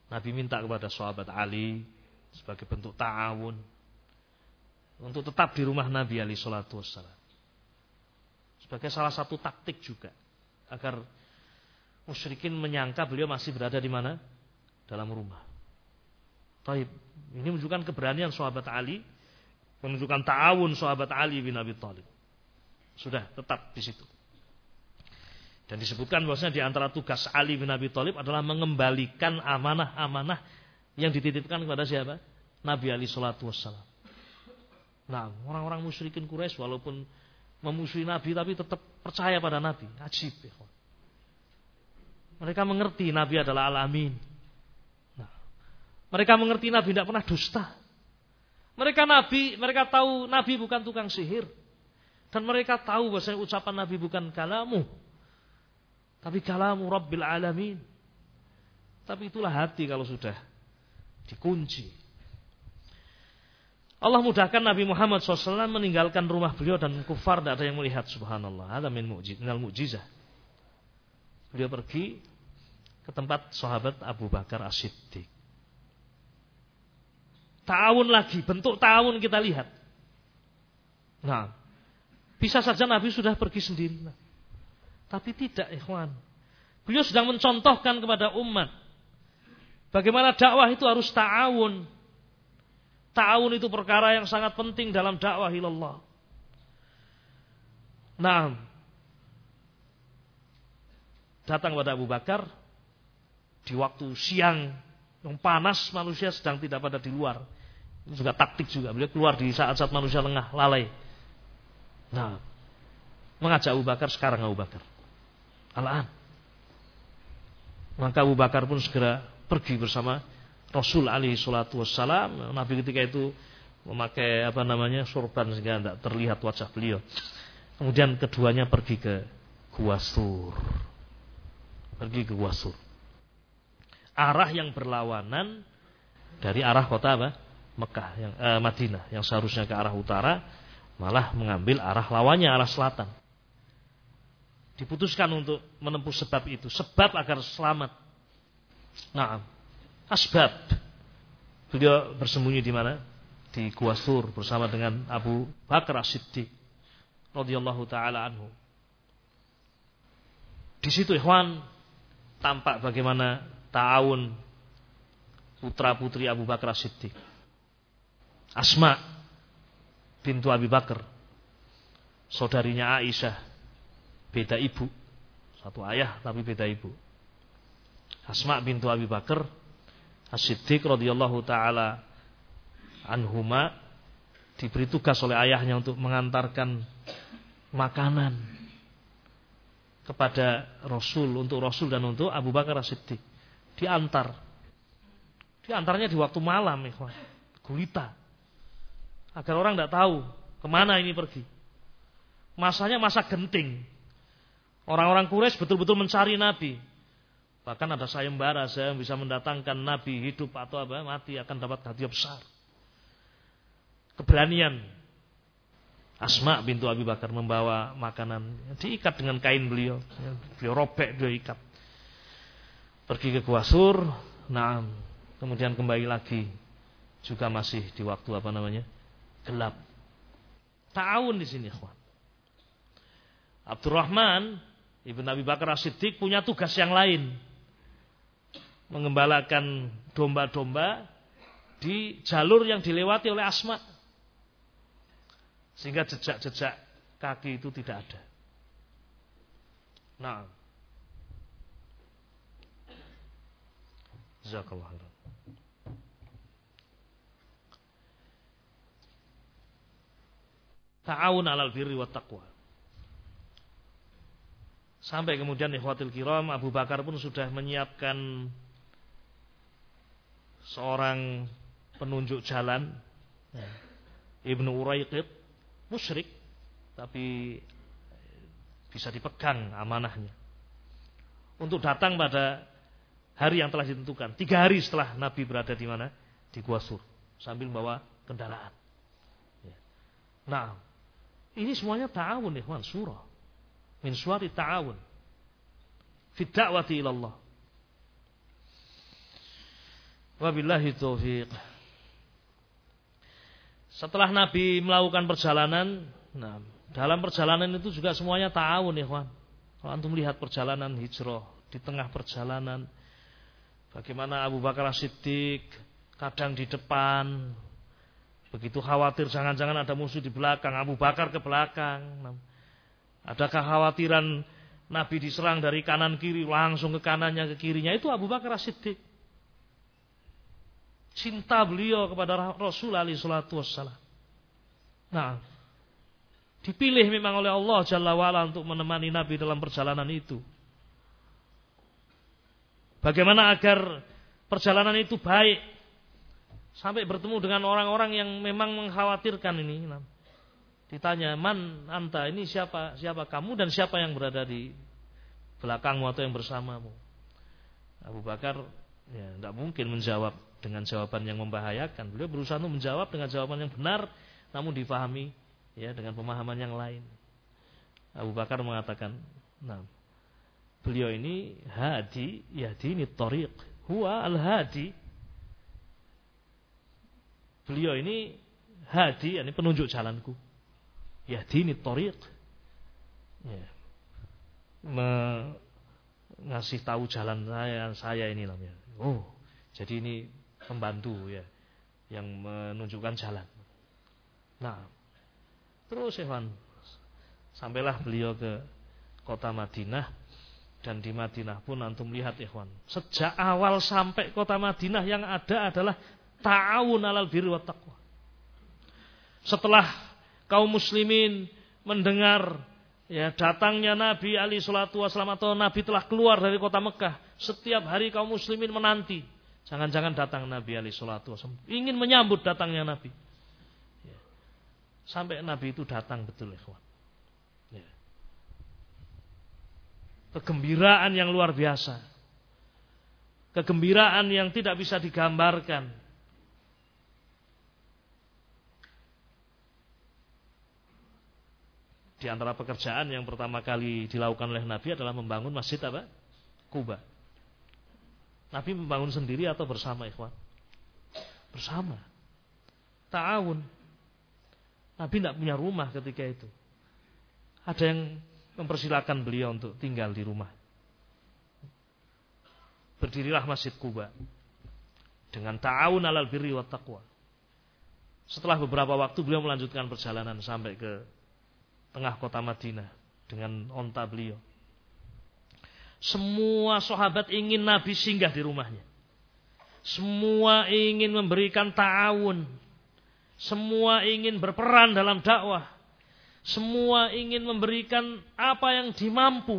Speaker 1: Nabi minta kepada sahabat Ali sebagai bentuk ta'awun untuk tetap di rumah Nabi alaihi salatu wassalam. Sebagai salah satu taktik juga agar musyrikin menyangka beliau masih berada di mana? Dalam rumah. Taib. Ini menunjukkan keberanian sahabat Ali, menunjukkan ta'awun sahabat Ali bin Abi Thalib. Sudah tetap di situ. Dan disebutkan bahwasanya di antara tugas Ali bin Abi Thalib adalah mengembalikan amanah-amanah yang dititipkan kepada siapa? Nabi alaihi salatu wassalam. Nah, orang-orang musyrikin Quraisy walaupun memusuhi Nabi tapi tetap percaya pada Nabi. Ajib ya. Mereka mengerti Nabi adalah Al-Amin. Nah, mereka mengerti Nabi tidak pernah dusta. Mereka Nabi, mereka tahu Nabi bukan tukang sihir. Dan mereka tahu bahwasanya ucapan Nabi bukan kalamu, tapi kalamu Rabbil Alamin. Tapi itulah hati kalau sudah dikunci. Allah mudahkan Nabi Muhammad shallallahu alaihi wasallam meninggalkan rumah beliau dan kufar tidak ada yang melihat. Subhanallah. Ada min mu'jiz, minal mu'jizah. Beliau pergi ke tempat sahabat Abu Bakar As-Siddiq. Ta'awun lagi, bentuk ta'awun kita lihat. Nah, bisa saja Nabi sudah pergi sendiri. Nah, tapi tidak, ikhwan. Beliau sedang mencontohkan kepada umat bagaimana dakwah itu harus ta'awun. Ta'awun itu perkara yang sangat penting dalam dakwah ilallah. Nah, datang kepada Abu Bakar di waktu siang yang panas, manusia sedang tidak pada di luar. Ini juga taktik juga. Beliau keluar di saat-saat manusia lengah, lalai. Nah, mengajak Abu Bakar, sekarang Abu Bakar. Al-an. Maka Abu Bakar pun segera pergi bersama Rasul alaihi salatu wassalam. Nabi ketika itu memakai apa namanya sorban sehingga tidak terlihat wajah beliau. Kemudian keduanya pergi ke Gua Sur. Pergi ke Gua Sur. Arah yang berlawanan dari arah kota apa? Mekah, yang eh, Madinah, yang seharusnya ke arah utara malah mengambil arah lawannya, arah selatan. Diputuskan untuk menempuh sebab itu, sebab agar selamat. Nah, asbab. Beliau bersembunyi di mana? Di Gua Sur bersama dengan Abu Bakar As-Siddiq radhiyallahu taala anhu. Di situ ikhwan tampak bagaimana ta'awun putra-putri Abu Bakar As-Siddiq. Asma bintu Abi Bakar, saudarinya Aisyah, beda ibu, satu ayah tapi beda ibu. Asma bintu Abi Bakar As-Siddiq radhiyallahu taala anhuma diberi tugas oleh ayahnya untuk mengantarkan makanan kepada Rasul, untuk Rasul dan untuk Abu Bakar As-Siddiq. Diantar. Diantarnya di waktu malam, ikhwan. Gulita. Agar orang tidak tahu kemana ini pergi. Masanya masa genting. Orang-orang Quraisy betul-betul mencari Nabi. Bahkan ada sayembara, saya bisa mendatangkan Nabi hidup atau apa mati akan dapat hadiah besar. Keberanian Asma bintu Abi Bakar membawa makanan, diikat dengan kain beliau, beliau robek, beliau ikat. Pergi ke Gua Sur, nah, kemudian kembali lagi, juga masih di waktu apa namanya gelap. Ta'awun di sini, ikhwan. Abdurrahman ibn Abi Bakar As-Siddiq punya tugas yang lain, mengembalakan domba-domba di jalur yang dilewati oleh Asma. Sehingga jejak-jejak kaki itu tidak ada. Nah, jazakallahu khairan. Ta'awun 'alal birri wat taqwa. Sampai kemudian ikhwatul kiram, Abu Bakar pun sudah menyiapkan seorang penunjuk jalan, Ibnu Uraiqid, musyrik, tapi bisa dipegang amanahnya, untuk datang pada hari yang telah ditentukan. Tiga hari setelah Nabi berada di mana? Di Gua Sur, sambil membawa kendaraan. Nah, ini semuanya ta'awun, ikhwan, surah min suwari ta'awun fi da'wati ilallah. Wabillahi taufiq. Setelah Nabi melakukan perjalanan, nah, dalam perjalanan itu juga semuanya ta'awun, ikhwan. Kalau antum melihat perjalanan hijrah, di tengah perjalanan, bagaimana Abu Bakar As-Siddiq kadang di depan, begitu khawatir jangan-jangan ada musuh di belakang, Abu Bakar ke belakang. Ada kekhawatiran Nabi diserang dari kanan kiri, langsung ke kanannya, ke kirinya. Itu Abu Bakar As-Siddiq. Cinta beliau kepada Rasul alaihi salatu wassalam. Nah, dipilih memang oleh Allah Jalla wa'ala untuk menemani Nabi dalam perjalanan itu. Bagaimana agar perjalanan itu baik, sampai bertemu dengan orang-orang yang memang mengkhawatirkan ini. Ditanya, man anta, ini siapa siapa kamu dan siapa yang berada di belakangmu atau yang bersamamu? Abu Bakar ya tidak mungkin menjawab dengan jawaban yang membahayakan. Beliau berusaha untuk menjawab dengan jawaban yang benar, namun difahami ya dengan pemahaman yang lain. Abu Bakar mengatakan, nah, beliau ini hadi, yahdini thariq, huwa al-hadi. Beliau ini hadi, ini penunjuk jalanku. Yahdini thariq. Ya. Ngasih tahu jalan saya, saya ini namanya. Oh, jadi ini pembantu ya yang menunjukkan jalan. Nah, terus Evan sampailah beliau ke kota Madinah, dan di Madinah pun antum lihat Ikhwan, sejak awal sampai kota Madinah yang ada adalah ta'awun 'alal birri wat taqwa. Setelah kaum muslimin mendengar ya datangnya Nabi alaihi salatu wasallam, atau Nabi telah keluar dari kota Mekah, setiap hari kaum muslimin menanti, jangan-jangan datang Nabi alaihi salatu wasallam, ingin menyambut datangnya Nabi. Ya. Sampai Nabi itu datang betul ikhwan. Ya. Kegembiraan yang luar biasa. Kegembiraan yang tidak bisa digambarkan. Di antara pekerjaan yang pertama kali dilakukan oleh Nabi adalah membangun masjid apa? Kuba. Nabi membangun sendiri atau bersama ikhwan? Bersama. Ta'awun. Nabi tidak punya rumah ketika itu. Ada yang mempersilahkan beliau untuk tinggal di rumah. Berdirilah Masjid Kuba dengan ta'awun 'alal birri wat taqwa. Setelah beberapa waktu beliau melanjutkan perjalanan sampai ke tengah kota Madinah dengan onta beliau. Semua sahabat ingin Nabi singgah di rumahnya. Semua ingin memberikan ta'awun. Semua ingin berperan dalam dakwah. Semua ingin memberikan apa yang dimampu.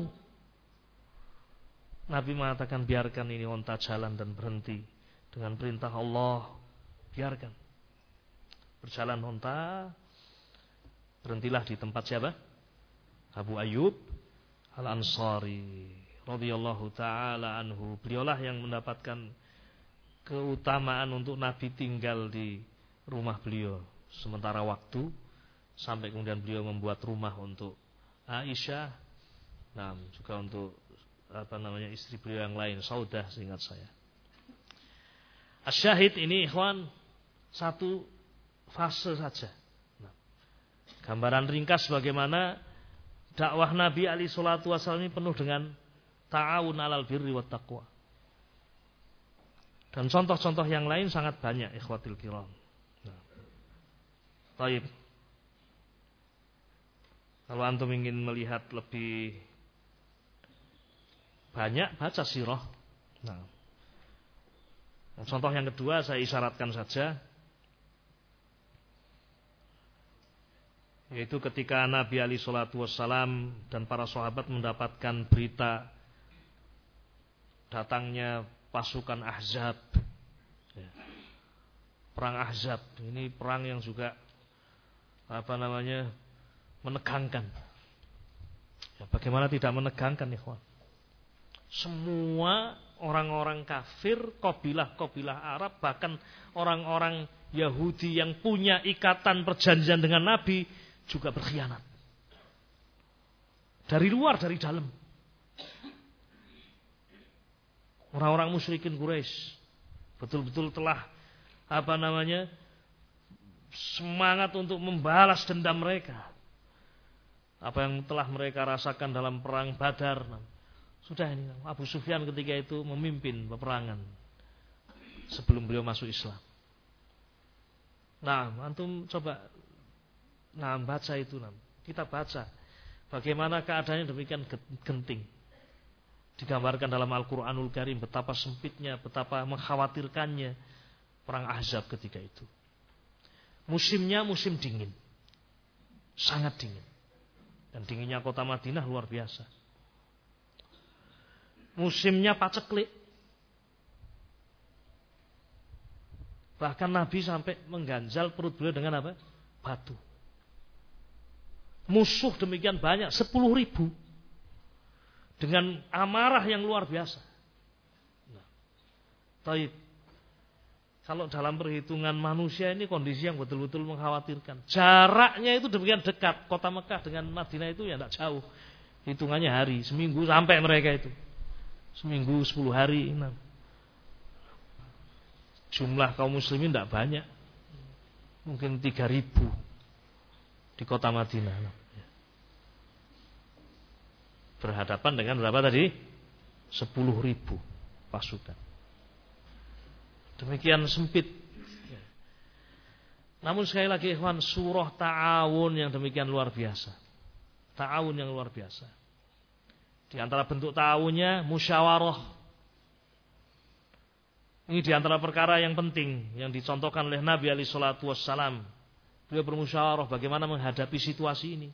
Speaker 1: Nabi mengatakan, biarkan ini onta jalan dan berhenti. Dengan perintah Allah, biarkan. Berjalan onta, berhentilah di tempat siapa? Abu Ayyub Al-Ansari radhiyallahu ta'ala anhu. Beliaulah yang mendapatkan keutamaan untuk Nabi tinggal di rumah beliau sementara waktu, sampai kemudian beliau membuat rumah untuk Aisyah, nah juga untuk apa namanya istri beliau yang lain, Saudah seingat saya. Asyahid ini ikhwan satu fase saja. Nah, gambaran ringkas bagaimana dakwah Nabi alaihi salatu wasallam ini penuh dengan ta'awun 'alal birri wat taqwa. Dan contoh-contoh yang lain sangat banyak ikhwatil kiram. Nah. Baik. Kalau antum ingin melihat lebih banyak, baca sirah. Nah. Contoh yang kedua saya isyaratkan saja, yaitu ketika Nabi alaihi salatu wassalam dan para sahabat mendapatkan berita datangnya pasukan Ahzab. Ya. Perang Ahzab ini perang yang juga apa namanya menegangkan. Ya, bagaimana tidak menegangkan, ikhwan? Semua orang-orang kafir, kabilah-kabilah Arab, bahkan orang-orang Yahudi yang punya ikatan perjanjian dengan Nabi juga berkhianat. Dari luar, dari dalam. Orang-orang musyrikin Quraisy betul-betul telah apa namanya semangat untuk membalas dendam mereka. Apa yang telah mereka rasakan dalam perang Badar. Sudah ini Abu Sufyan ketika itu memimpin peperangan sebelum beliau masuk Islam. Nah, antum coba nah baca itu, nah. Kita baca bagaimana keadaannya demikian genting. Digambarkan dalam Al-Qur'anul Karim betapa sempitnya, betapa mengkhawatirkannya perang Ahzab ketika itu. Musimnya musim dingin. Sangat dingin. Dan dinginnya kota Madinah luar biasa. Musimnya paceklik. Bahkan Nabi sampai mengganjal perut beliau dengan apa? Batu. Musuh demikian banyak, sepuluh ribu. Dengan amarah yang luar biasa. Nah, taib. Kalau dalam perhitungan manusia ini kondisi yang betul-betul mengkhawatirkan. Jaraknya itu demikian dekat. Kota Mekah dengan Madinah itu ya tidak jauh. Hitungannya hari, seminggu sampai mereka itu. Seminggu, sepuluh hari. Nah. Jumlah kaum muslimin tidak banyak. Mungkin tiga ribu di kota Madinah. Berhadapan dengan berapa tadi? sepuluh ribu pasukan. Demikian sempit. Namun sekali lagi ikhwan, surah ta'awun yang demikian luar biasa. Ta'awun yang luar biasa. Di antara bentuk ta'awunnya musyawarah. Ini di antara perkara yang penting yang dicontohkan oleh Nabi alaihi salatu wassalam. Beliau bermusyawarah bagaimana menghadapi situasi ini.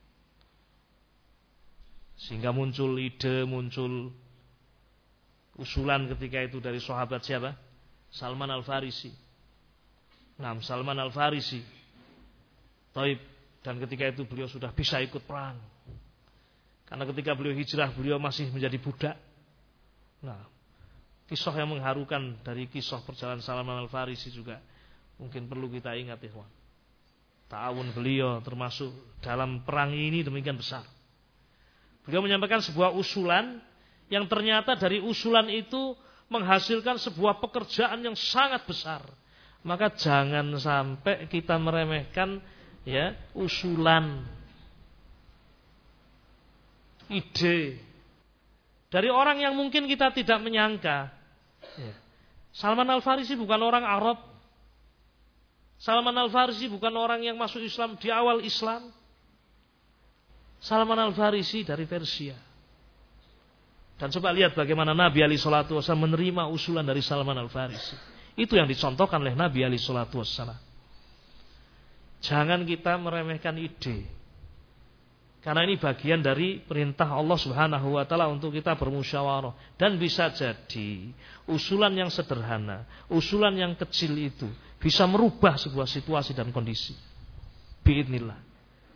Speaker 1: Sehingga muncul ide, muncul usulan ketika itu dari sahabat siapa? Salman Al-Farisi. Nah, Salman Al-Farisi. Taib. Dan ketika itu beliau sudah bisa ikut perang. Karena ketika beliau hijrah, beliau masih menjadi budak. Nah, kisah yang mengharukan dari kisah perjalanan Salman Al-Farisi juga mungkin perlu kita ingat, ikhwan. Ta'awun beliau termasuk dalam perang ini demikian besar. Beliau menyampaikan sebuah usulan yang ternyata dari usulan itu menghasilkan sebuah pekerjaan yang sangat besar. Maka jangan sampai kita meremehkan ya usulan, ide dari orang yang mungkin kita tidak menyangka. Ya. Salman Al-Farisi bukan orang Arab. Salman Al-Farisi bukan orang yang masuk Islam di awal Islam. Salman Al-Farisi dari Persia. Dan coba lihat bagaimana Nabi alaihi salatu wasallam menerima usulan dari Salman Al-Farisi. Itu yang dicontohkan oleh Nabi alaihi salatu wasallam. Jangan kita meremehkan ide. Karena ini bagian dari perintah Allah Subhanahu wa taala untuk kita bermusyawarah. Dan bisa jadi usulan yang sederhana, usulan yang kecil itu bisa merubah sebuah situasi dan kondisi. Biidznillah.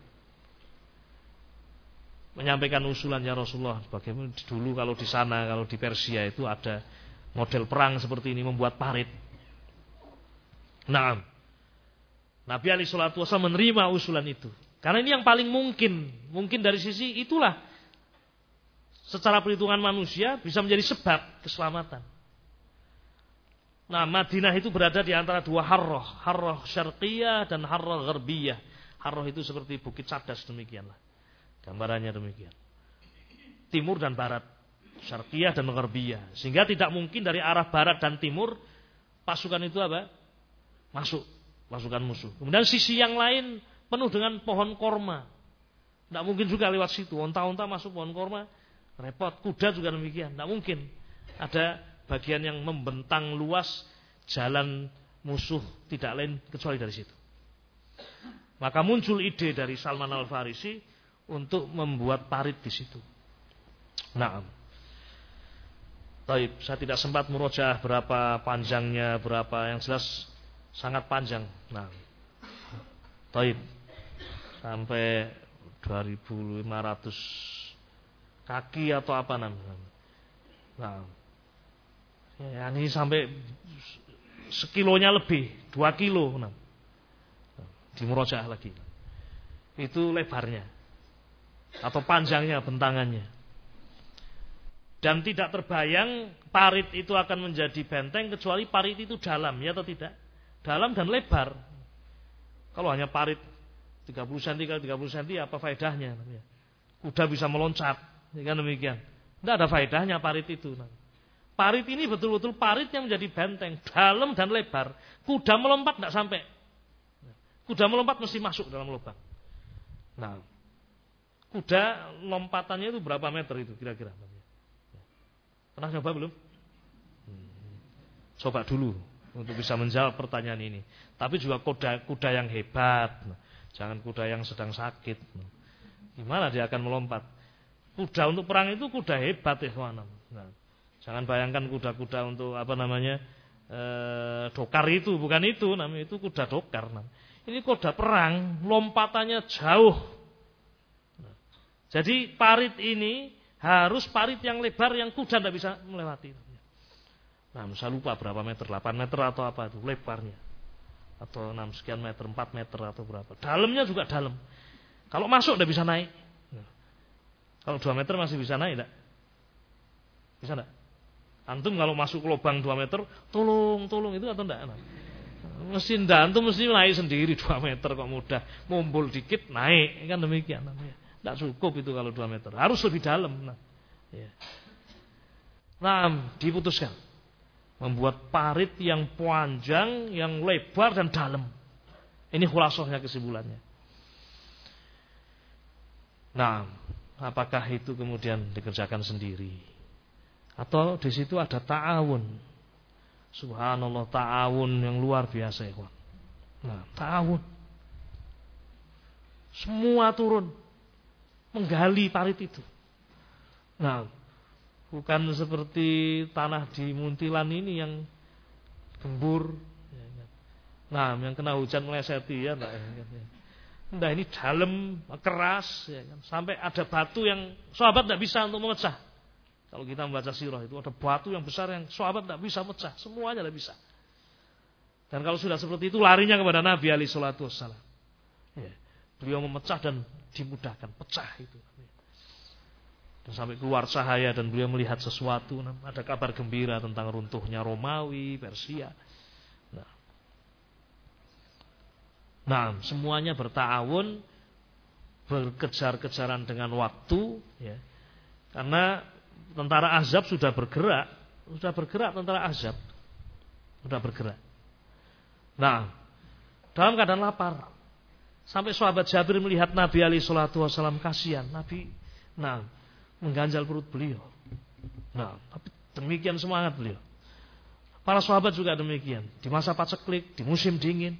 Speaker 1: Menyampaikan usulan ya Rasulullah, bagaimana dulu kalau di sana, kalau di Persia itu ada model perang seperti ini, membuat parit. Nah, Nabi alaihi salatu wasallam menerima usulan itu. Karena ini yang paling mungkin. Mungkin dari sisi itulah secara perhitungan manusia bisa menjadi sebab keselamatan. Nah, Madinah itu berada di antara dua harrah. Harrah syarqiyah dan harrah gharbiyah. Harrah itu seperti bukit cadas demikianlah. Gambarannya demikian. Timur dan barat. Syarqiyah dan gharbiyah. Sehingga tidak mungkin dari arah barat dan timur pasukan itu apa? Masuk. Pasukan musuh. Kemudian sisi yang lain penuh dengan pohon korma. Tidak mungkin juga lewat situ. Onta-onta masuk pohon korma. Repot. Kuda juga demikian. Tidak mungkin. Ada bagian yang membentang luas jalan musuh tidak lain kecuali dari situ. Maka muncul ide dari Salman Al-Farisi untuk membuat parit di situ. Nah, taib. Saya tidak sempat murojaah berapa panjangnya, berapa, yang jelas sangat panjang. Nah, taib. Sampai dua ribu lima ratus kaki atau apa namanya. Nah, ya, ini sampai sekilonya lebih, dua kilo. Nah, di murojaah lagi. Itu lebarnya atau panjangnya bentangannya. Dan tidak terbayang parit itu akan menjadi benteng kecuali parit itu dalam, ya atau tidak? Dalam dan lebar. Kalau hanya parit tiga puluh sentimeter kali tiga puluh sentimeter apa faedahnya? Kuda bisa meloncat, ya kan demikian. Tidak ada faedahnya parit itu. Parit ini betul-betul parit yang menjadi benteng, dalam dan lebar. Kuda melompat tidak sampai. Kuda melompat mesti masuk dalam lubang. Nah, kuda lompatannya itu berapa meter itu kira-kira? Pernah coba belum? Coba dulu untuk bisa menjawab pertanyaan ini. Tapi juga kuda kuda yang hebat, jangan kuda yang sedang sakit. Gimana dia akan melompat? Kuda untuk perang itu kuda hebat, ikhwan. Nah, jangan bayangkan kuda-kuda untuk apa namanya e, dokar itu, bukan itu, namanya itu kuda dokar. Nah, ini kuda perang, lompatannya jauh. Nah, jadi parit ini harus parit yang lebar yang kuda tidak bisa melewati. Nah, saya lupa berapa meter, delapan meter atau apa itu lebarnya, atau enam sekian meter, empat meter atau berapa. Dalamnya juga dalam. Kalau masuk tidak bisa naik. Nah, kalau dua meter masih bisa naik tidak? Bisa tidak? Antum kalau masuk ke lubang dua meter, tolong, tolong itu atau enggak? Nah, mesin antum mesti naik sendiri dua meter kok mudah. Mumpul dikit naik, kan demikian namanya. Tidak cukup itu kalau dua meter, harus lebih dalam. Nah, ya. Nah, diputuskan membuat parit yang panjang, yang lebar dan dalam. Ini khulasohnya, kesimpulannya. Nah, apakah itu kemudian dikerjakan sendiri? Atau di situ ada ta'awun. Subhanallah, ta'awun yang luar biasa, ya. Nah, ta'awun. Semua turun menggali parit itu. Nah, bukan seperti tanah di Muntilan ini yang gembur. Nah, yang kena hujan meleseti, ya enggak. Nah, ini dalam, keras, ya kan? Sampai ada batu yang sahabat tidak bisa untuk memecah. Kalau kita membaca sirah itu ada batu yang besar yang sahabat tidak bisa pecah, semuanya tidak bisa. Dan kalau sudah seperti itu larinya kepada Nabi alaihi salatu wassalam. Ya, beliau memecah dan dimudahkan, pecah itu. Dan sampai keluar cahaya dan beliau melihat sesuatu, ada kabar gembira tentang runtuhnya Romawi, Persia. Nah, nah semuanya berta'awun, berkejar-kejaran dengan waktu, ya. Karena tentara Ahzab sudah bergerak, sudah bergerak tentara Ahzab, sudah bergerak. Nah, dalam keadaan lapar, sampai sahabat Jabir melihat Nabi alaihi salatu wasallam, kasihan Nabi, nah mengganjal perut beliau. Nah, tapi demikian semangat beliau. Para sahabat juga demikian, di masa paceklik, di musim dingin.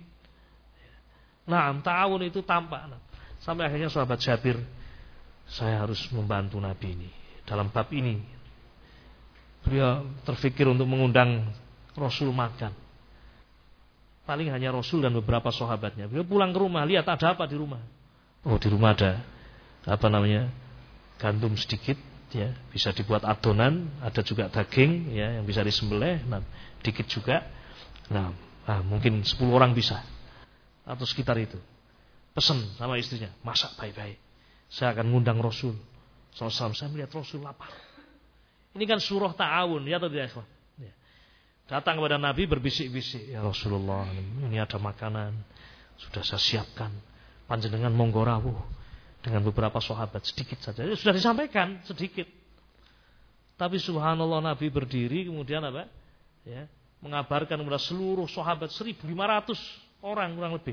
Speaker 1: Nah, ta'awun itu tampak. Nah, sampai akhirnya sahabat Jabir, saya harus membantu Nabi ini. Dalam bab ini beliau terfikir untuk mengundang Rasul makan. Paling hanya Rasul dan beberapa sahabatnya. Beliau pulang ke rumah, lihat ada apa di rumah. Oh, di rumah ada apa namanya? Gandum sedikit, ya, bisa dibuat adonan, ada juga daging, ya, yang bisa disembelih, nah, dikit juga. Nah, ah, mungkin sepuluh orang bisa. Atau sekitar itu. Pesan sama istrinya, masak baik-baik. Saya akan ngundang Rasul. Sallallahu, saya melihat Rasul lapar. Ini kan surah ta'awun, ya atau tidak, ikhwan? Ya. Datang kepada Nabi berbisik-bisik, ya Rasulullah, ini ada makanan, sudah saya siapkan. Panjenengan monggo rawuh dengan beberapa sahabat, sedikit saja. Ya, sudah disampaikan sedikit. Tapi subhanallah, Nabi berdiri kemudian apa? Ya, mengabarkan kepada seluruh sahabat seribu lima ratus orang kurang lebih.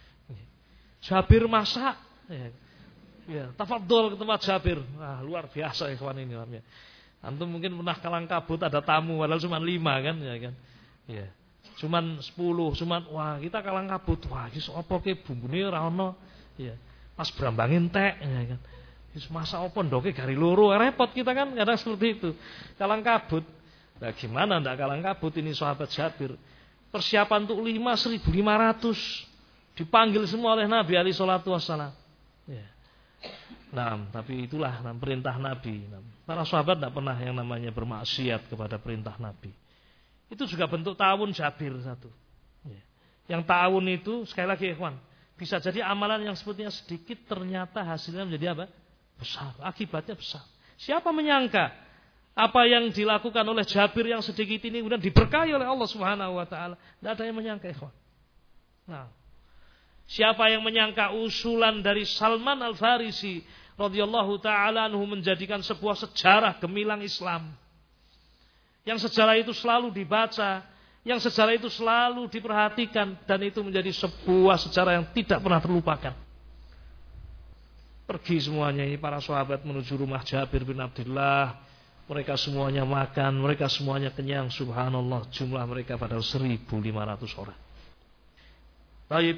Speaker 1: Jabir masak. Ya. Ya, tafadhol ke tempat Jabir. Wah, luar biasa ikhwan ini namanya. Antum mungkin pernah kalang kabut ada tamu padahal cuma lima kan, ya kan. Ya. Cuman sepuluh, cuman wah, kita kalang kabut. Wah, iki sapa ki bumbune ora ono. Ya. Pas brambangin entek, ya kan. Wis masak apa ndoke gari loro, repot kita kan kadang seperti itu. Kalang kabut. Nah, gimana ndak kalang kabut ini sahabat Jabir. Persiapan untuk lima, seribu lima ratus. Dipanggil semua oleh Nabi alaihi salatu wassalam. Ya. Nah, tapi itulah perintah Nabi. Para sahabat tidak pernah yang namanya bermaksiat kepada perintah Nabi. Itu juga bentuk ta'awun Jabir satu. Yang ta'awun itu sekali lagi ikhwan, bisa jadi amalan yang sepertinya sedikit ternyata hasilnya menjadi apa? Besar, akibatnya besar. Siapa menyangka Apa yang dilakukan oleh Jabir yang sedikit ini kemudian diberkahi oleh Allah Subhanahu wa taala. Tidak ada yang menyangka, ikhwan. Nah, siapa yang menyangka usulan dari Salman Al-Farisi radhiyallahu taala anhu menjadikan sebuah sejarah gemilang Islam. Yang sejarah itu selalu dibaca, yang sejarah itu selalu diperhatikan, dan itu menjadi sebuah sejarah yang tidak pernah terlupakan. Pergi semuanya ini para sahabat menuju rumah Jabir bin Abdullah. Mereka semuanya makan, mereka semuanya kenyang. Subhanallah, jumlah mereka padahal seribu lima ratus orang. Baik,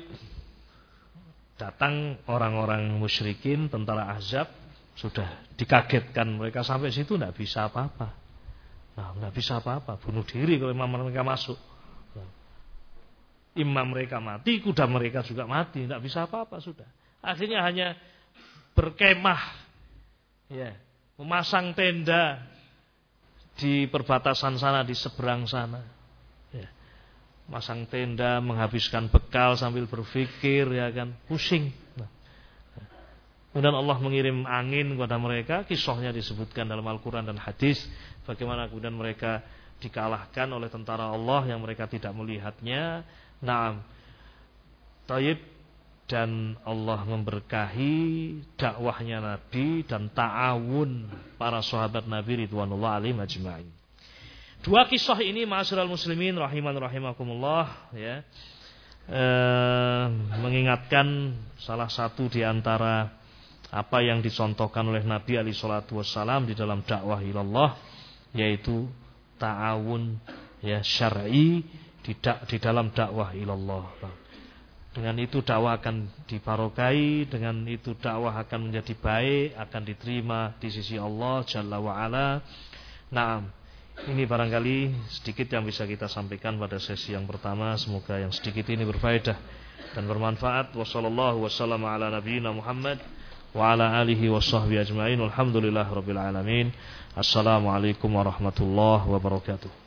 Speaker 1: datang orang-orang musyrikin, tentara Ahzab, sudah dikagetkan mereka sampai situ tidak bisa apa-apa. Nah, tidak bisa apa-apa, bunuh diri kalau imam mereka masuk. Nah, imam mereka mati, kuda mereka juga mati, tidak bisa apa-apa sudah. Akhirnya hanya berkemah, ya, memasang tenda di perbatasan sana, di seberang sana, ya. Masang tenda, menghabiskan bekal sambil berpikir, ya kan, pusing. Nah. Kemudian Allah mengirim angin kepada mereka. Kisahnya disebutkan dalam Al-Quran dan hadis, bagaimana kemudian mereka dikalahkan oleh tentara Allah yang mereka tidak melihatnya. Naam, taib. Dan Allah memberkahi dakwahnya Nabi dan ta'awun para sahabat Nabi ridwanullah alaihim ajma'in. Dua kisah ini ma'asyiral muslimin rahiman rahimakumullah, ya, eh, mengingatkan salah satu di antara apa yang dicontohkan oleh Nabi alaihi salatu wassalam di dalam dakwah ilallah, yaitu ta'awun, ya, syar'i di, da- di dalam dakwah ilallah. Dengan itu dakwah akan dibarokai, dengan itu dakwah akan menjadi baik, akan diterima di sisi Allah Jalla wa'ala. Nah, ini barangkali sedikit yang bisa kita sampaikan pada sesi yang pertama. Semoga yang sedikit ini berfaedah dan bermanfaat. Wassallallahu wasallam ala nabiyyina Muhammad wa ala alihi washabbihi ajma'in. Alhamdulillah rabbil alamin. Assalamualaikum warahmatullahi wabarakatuh.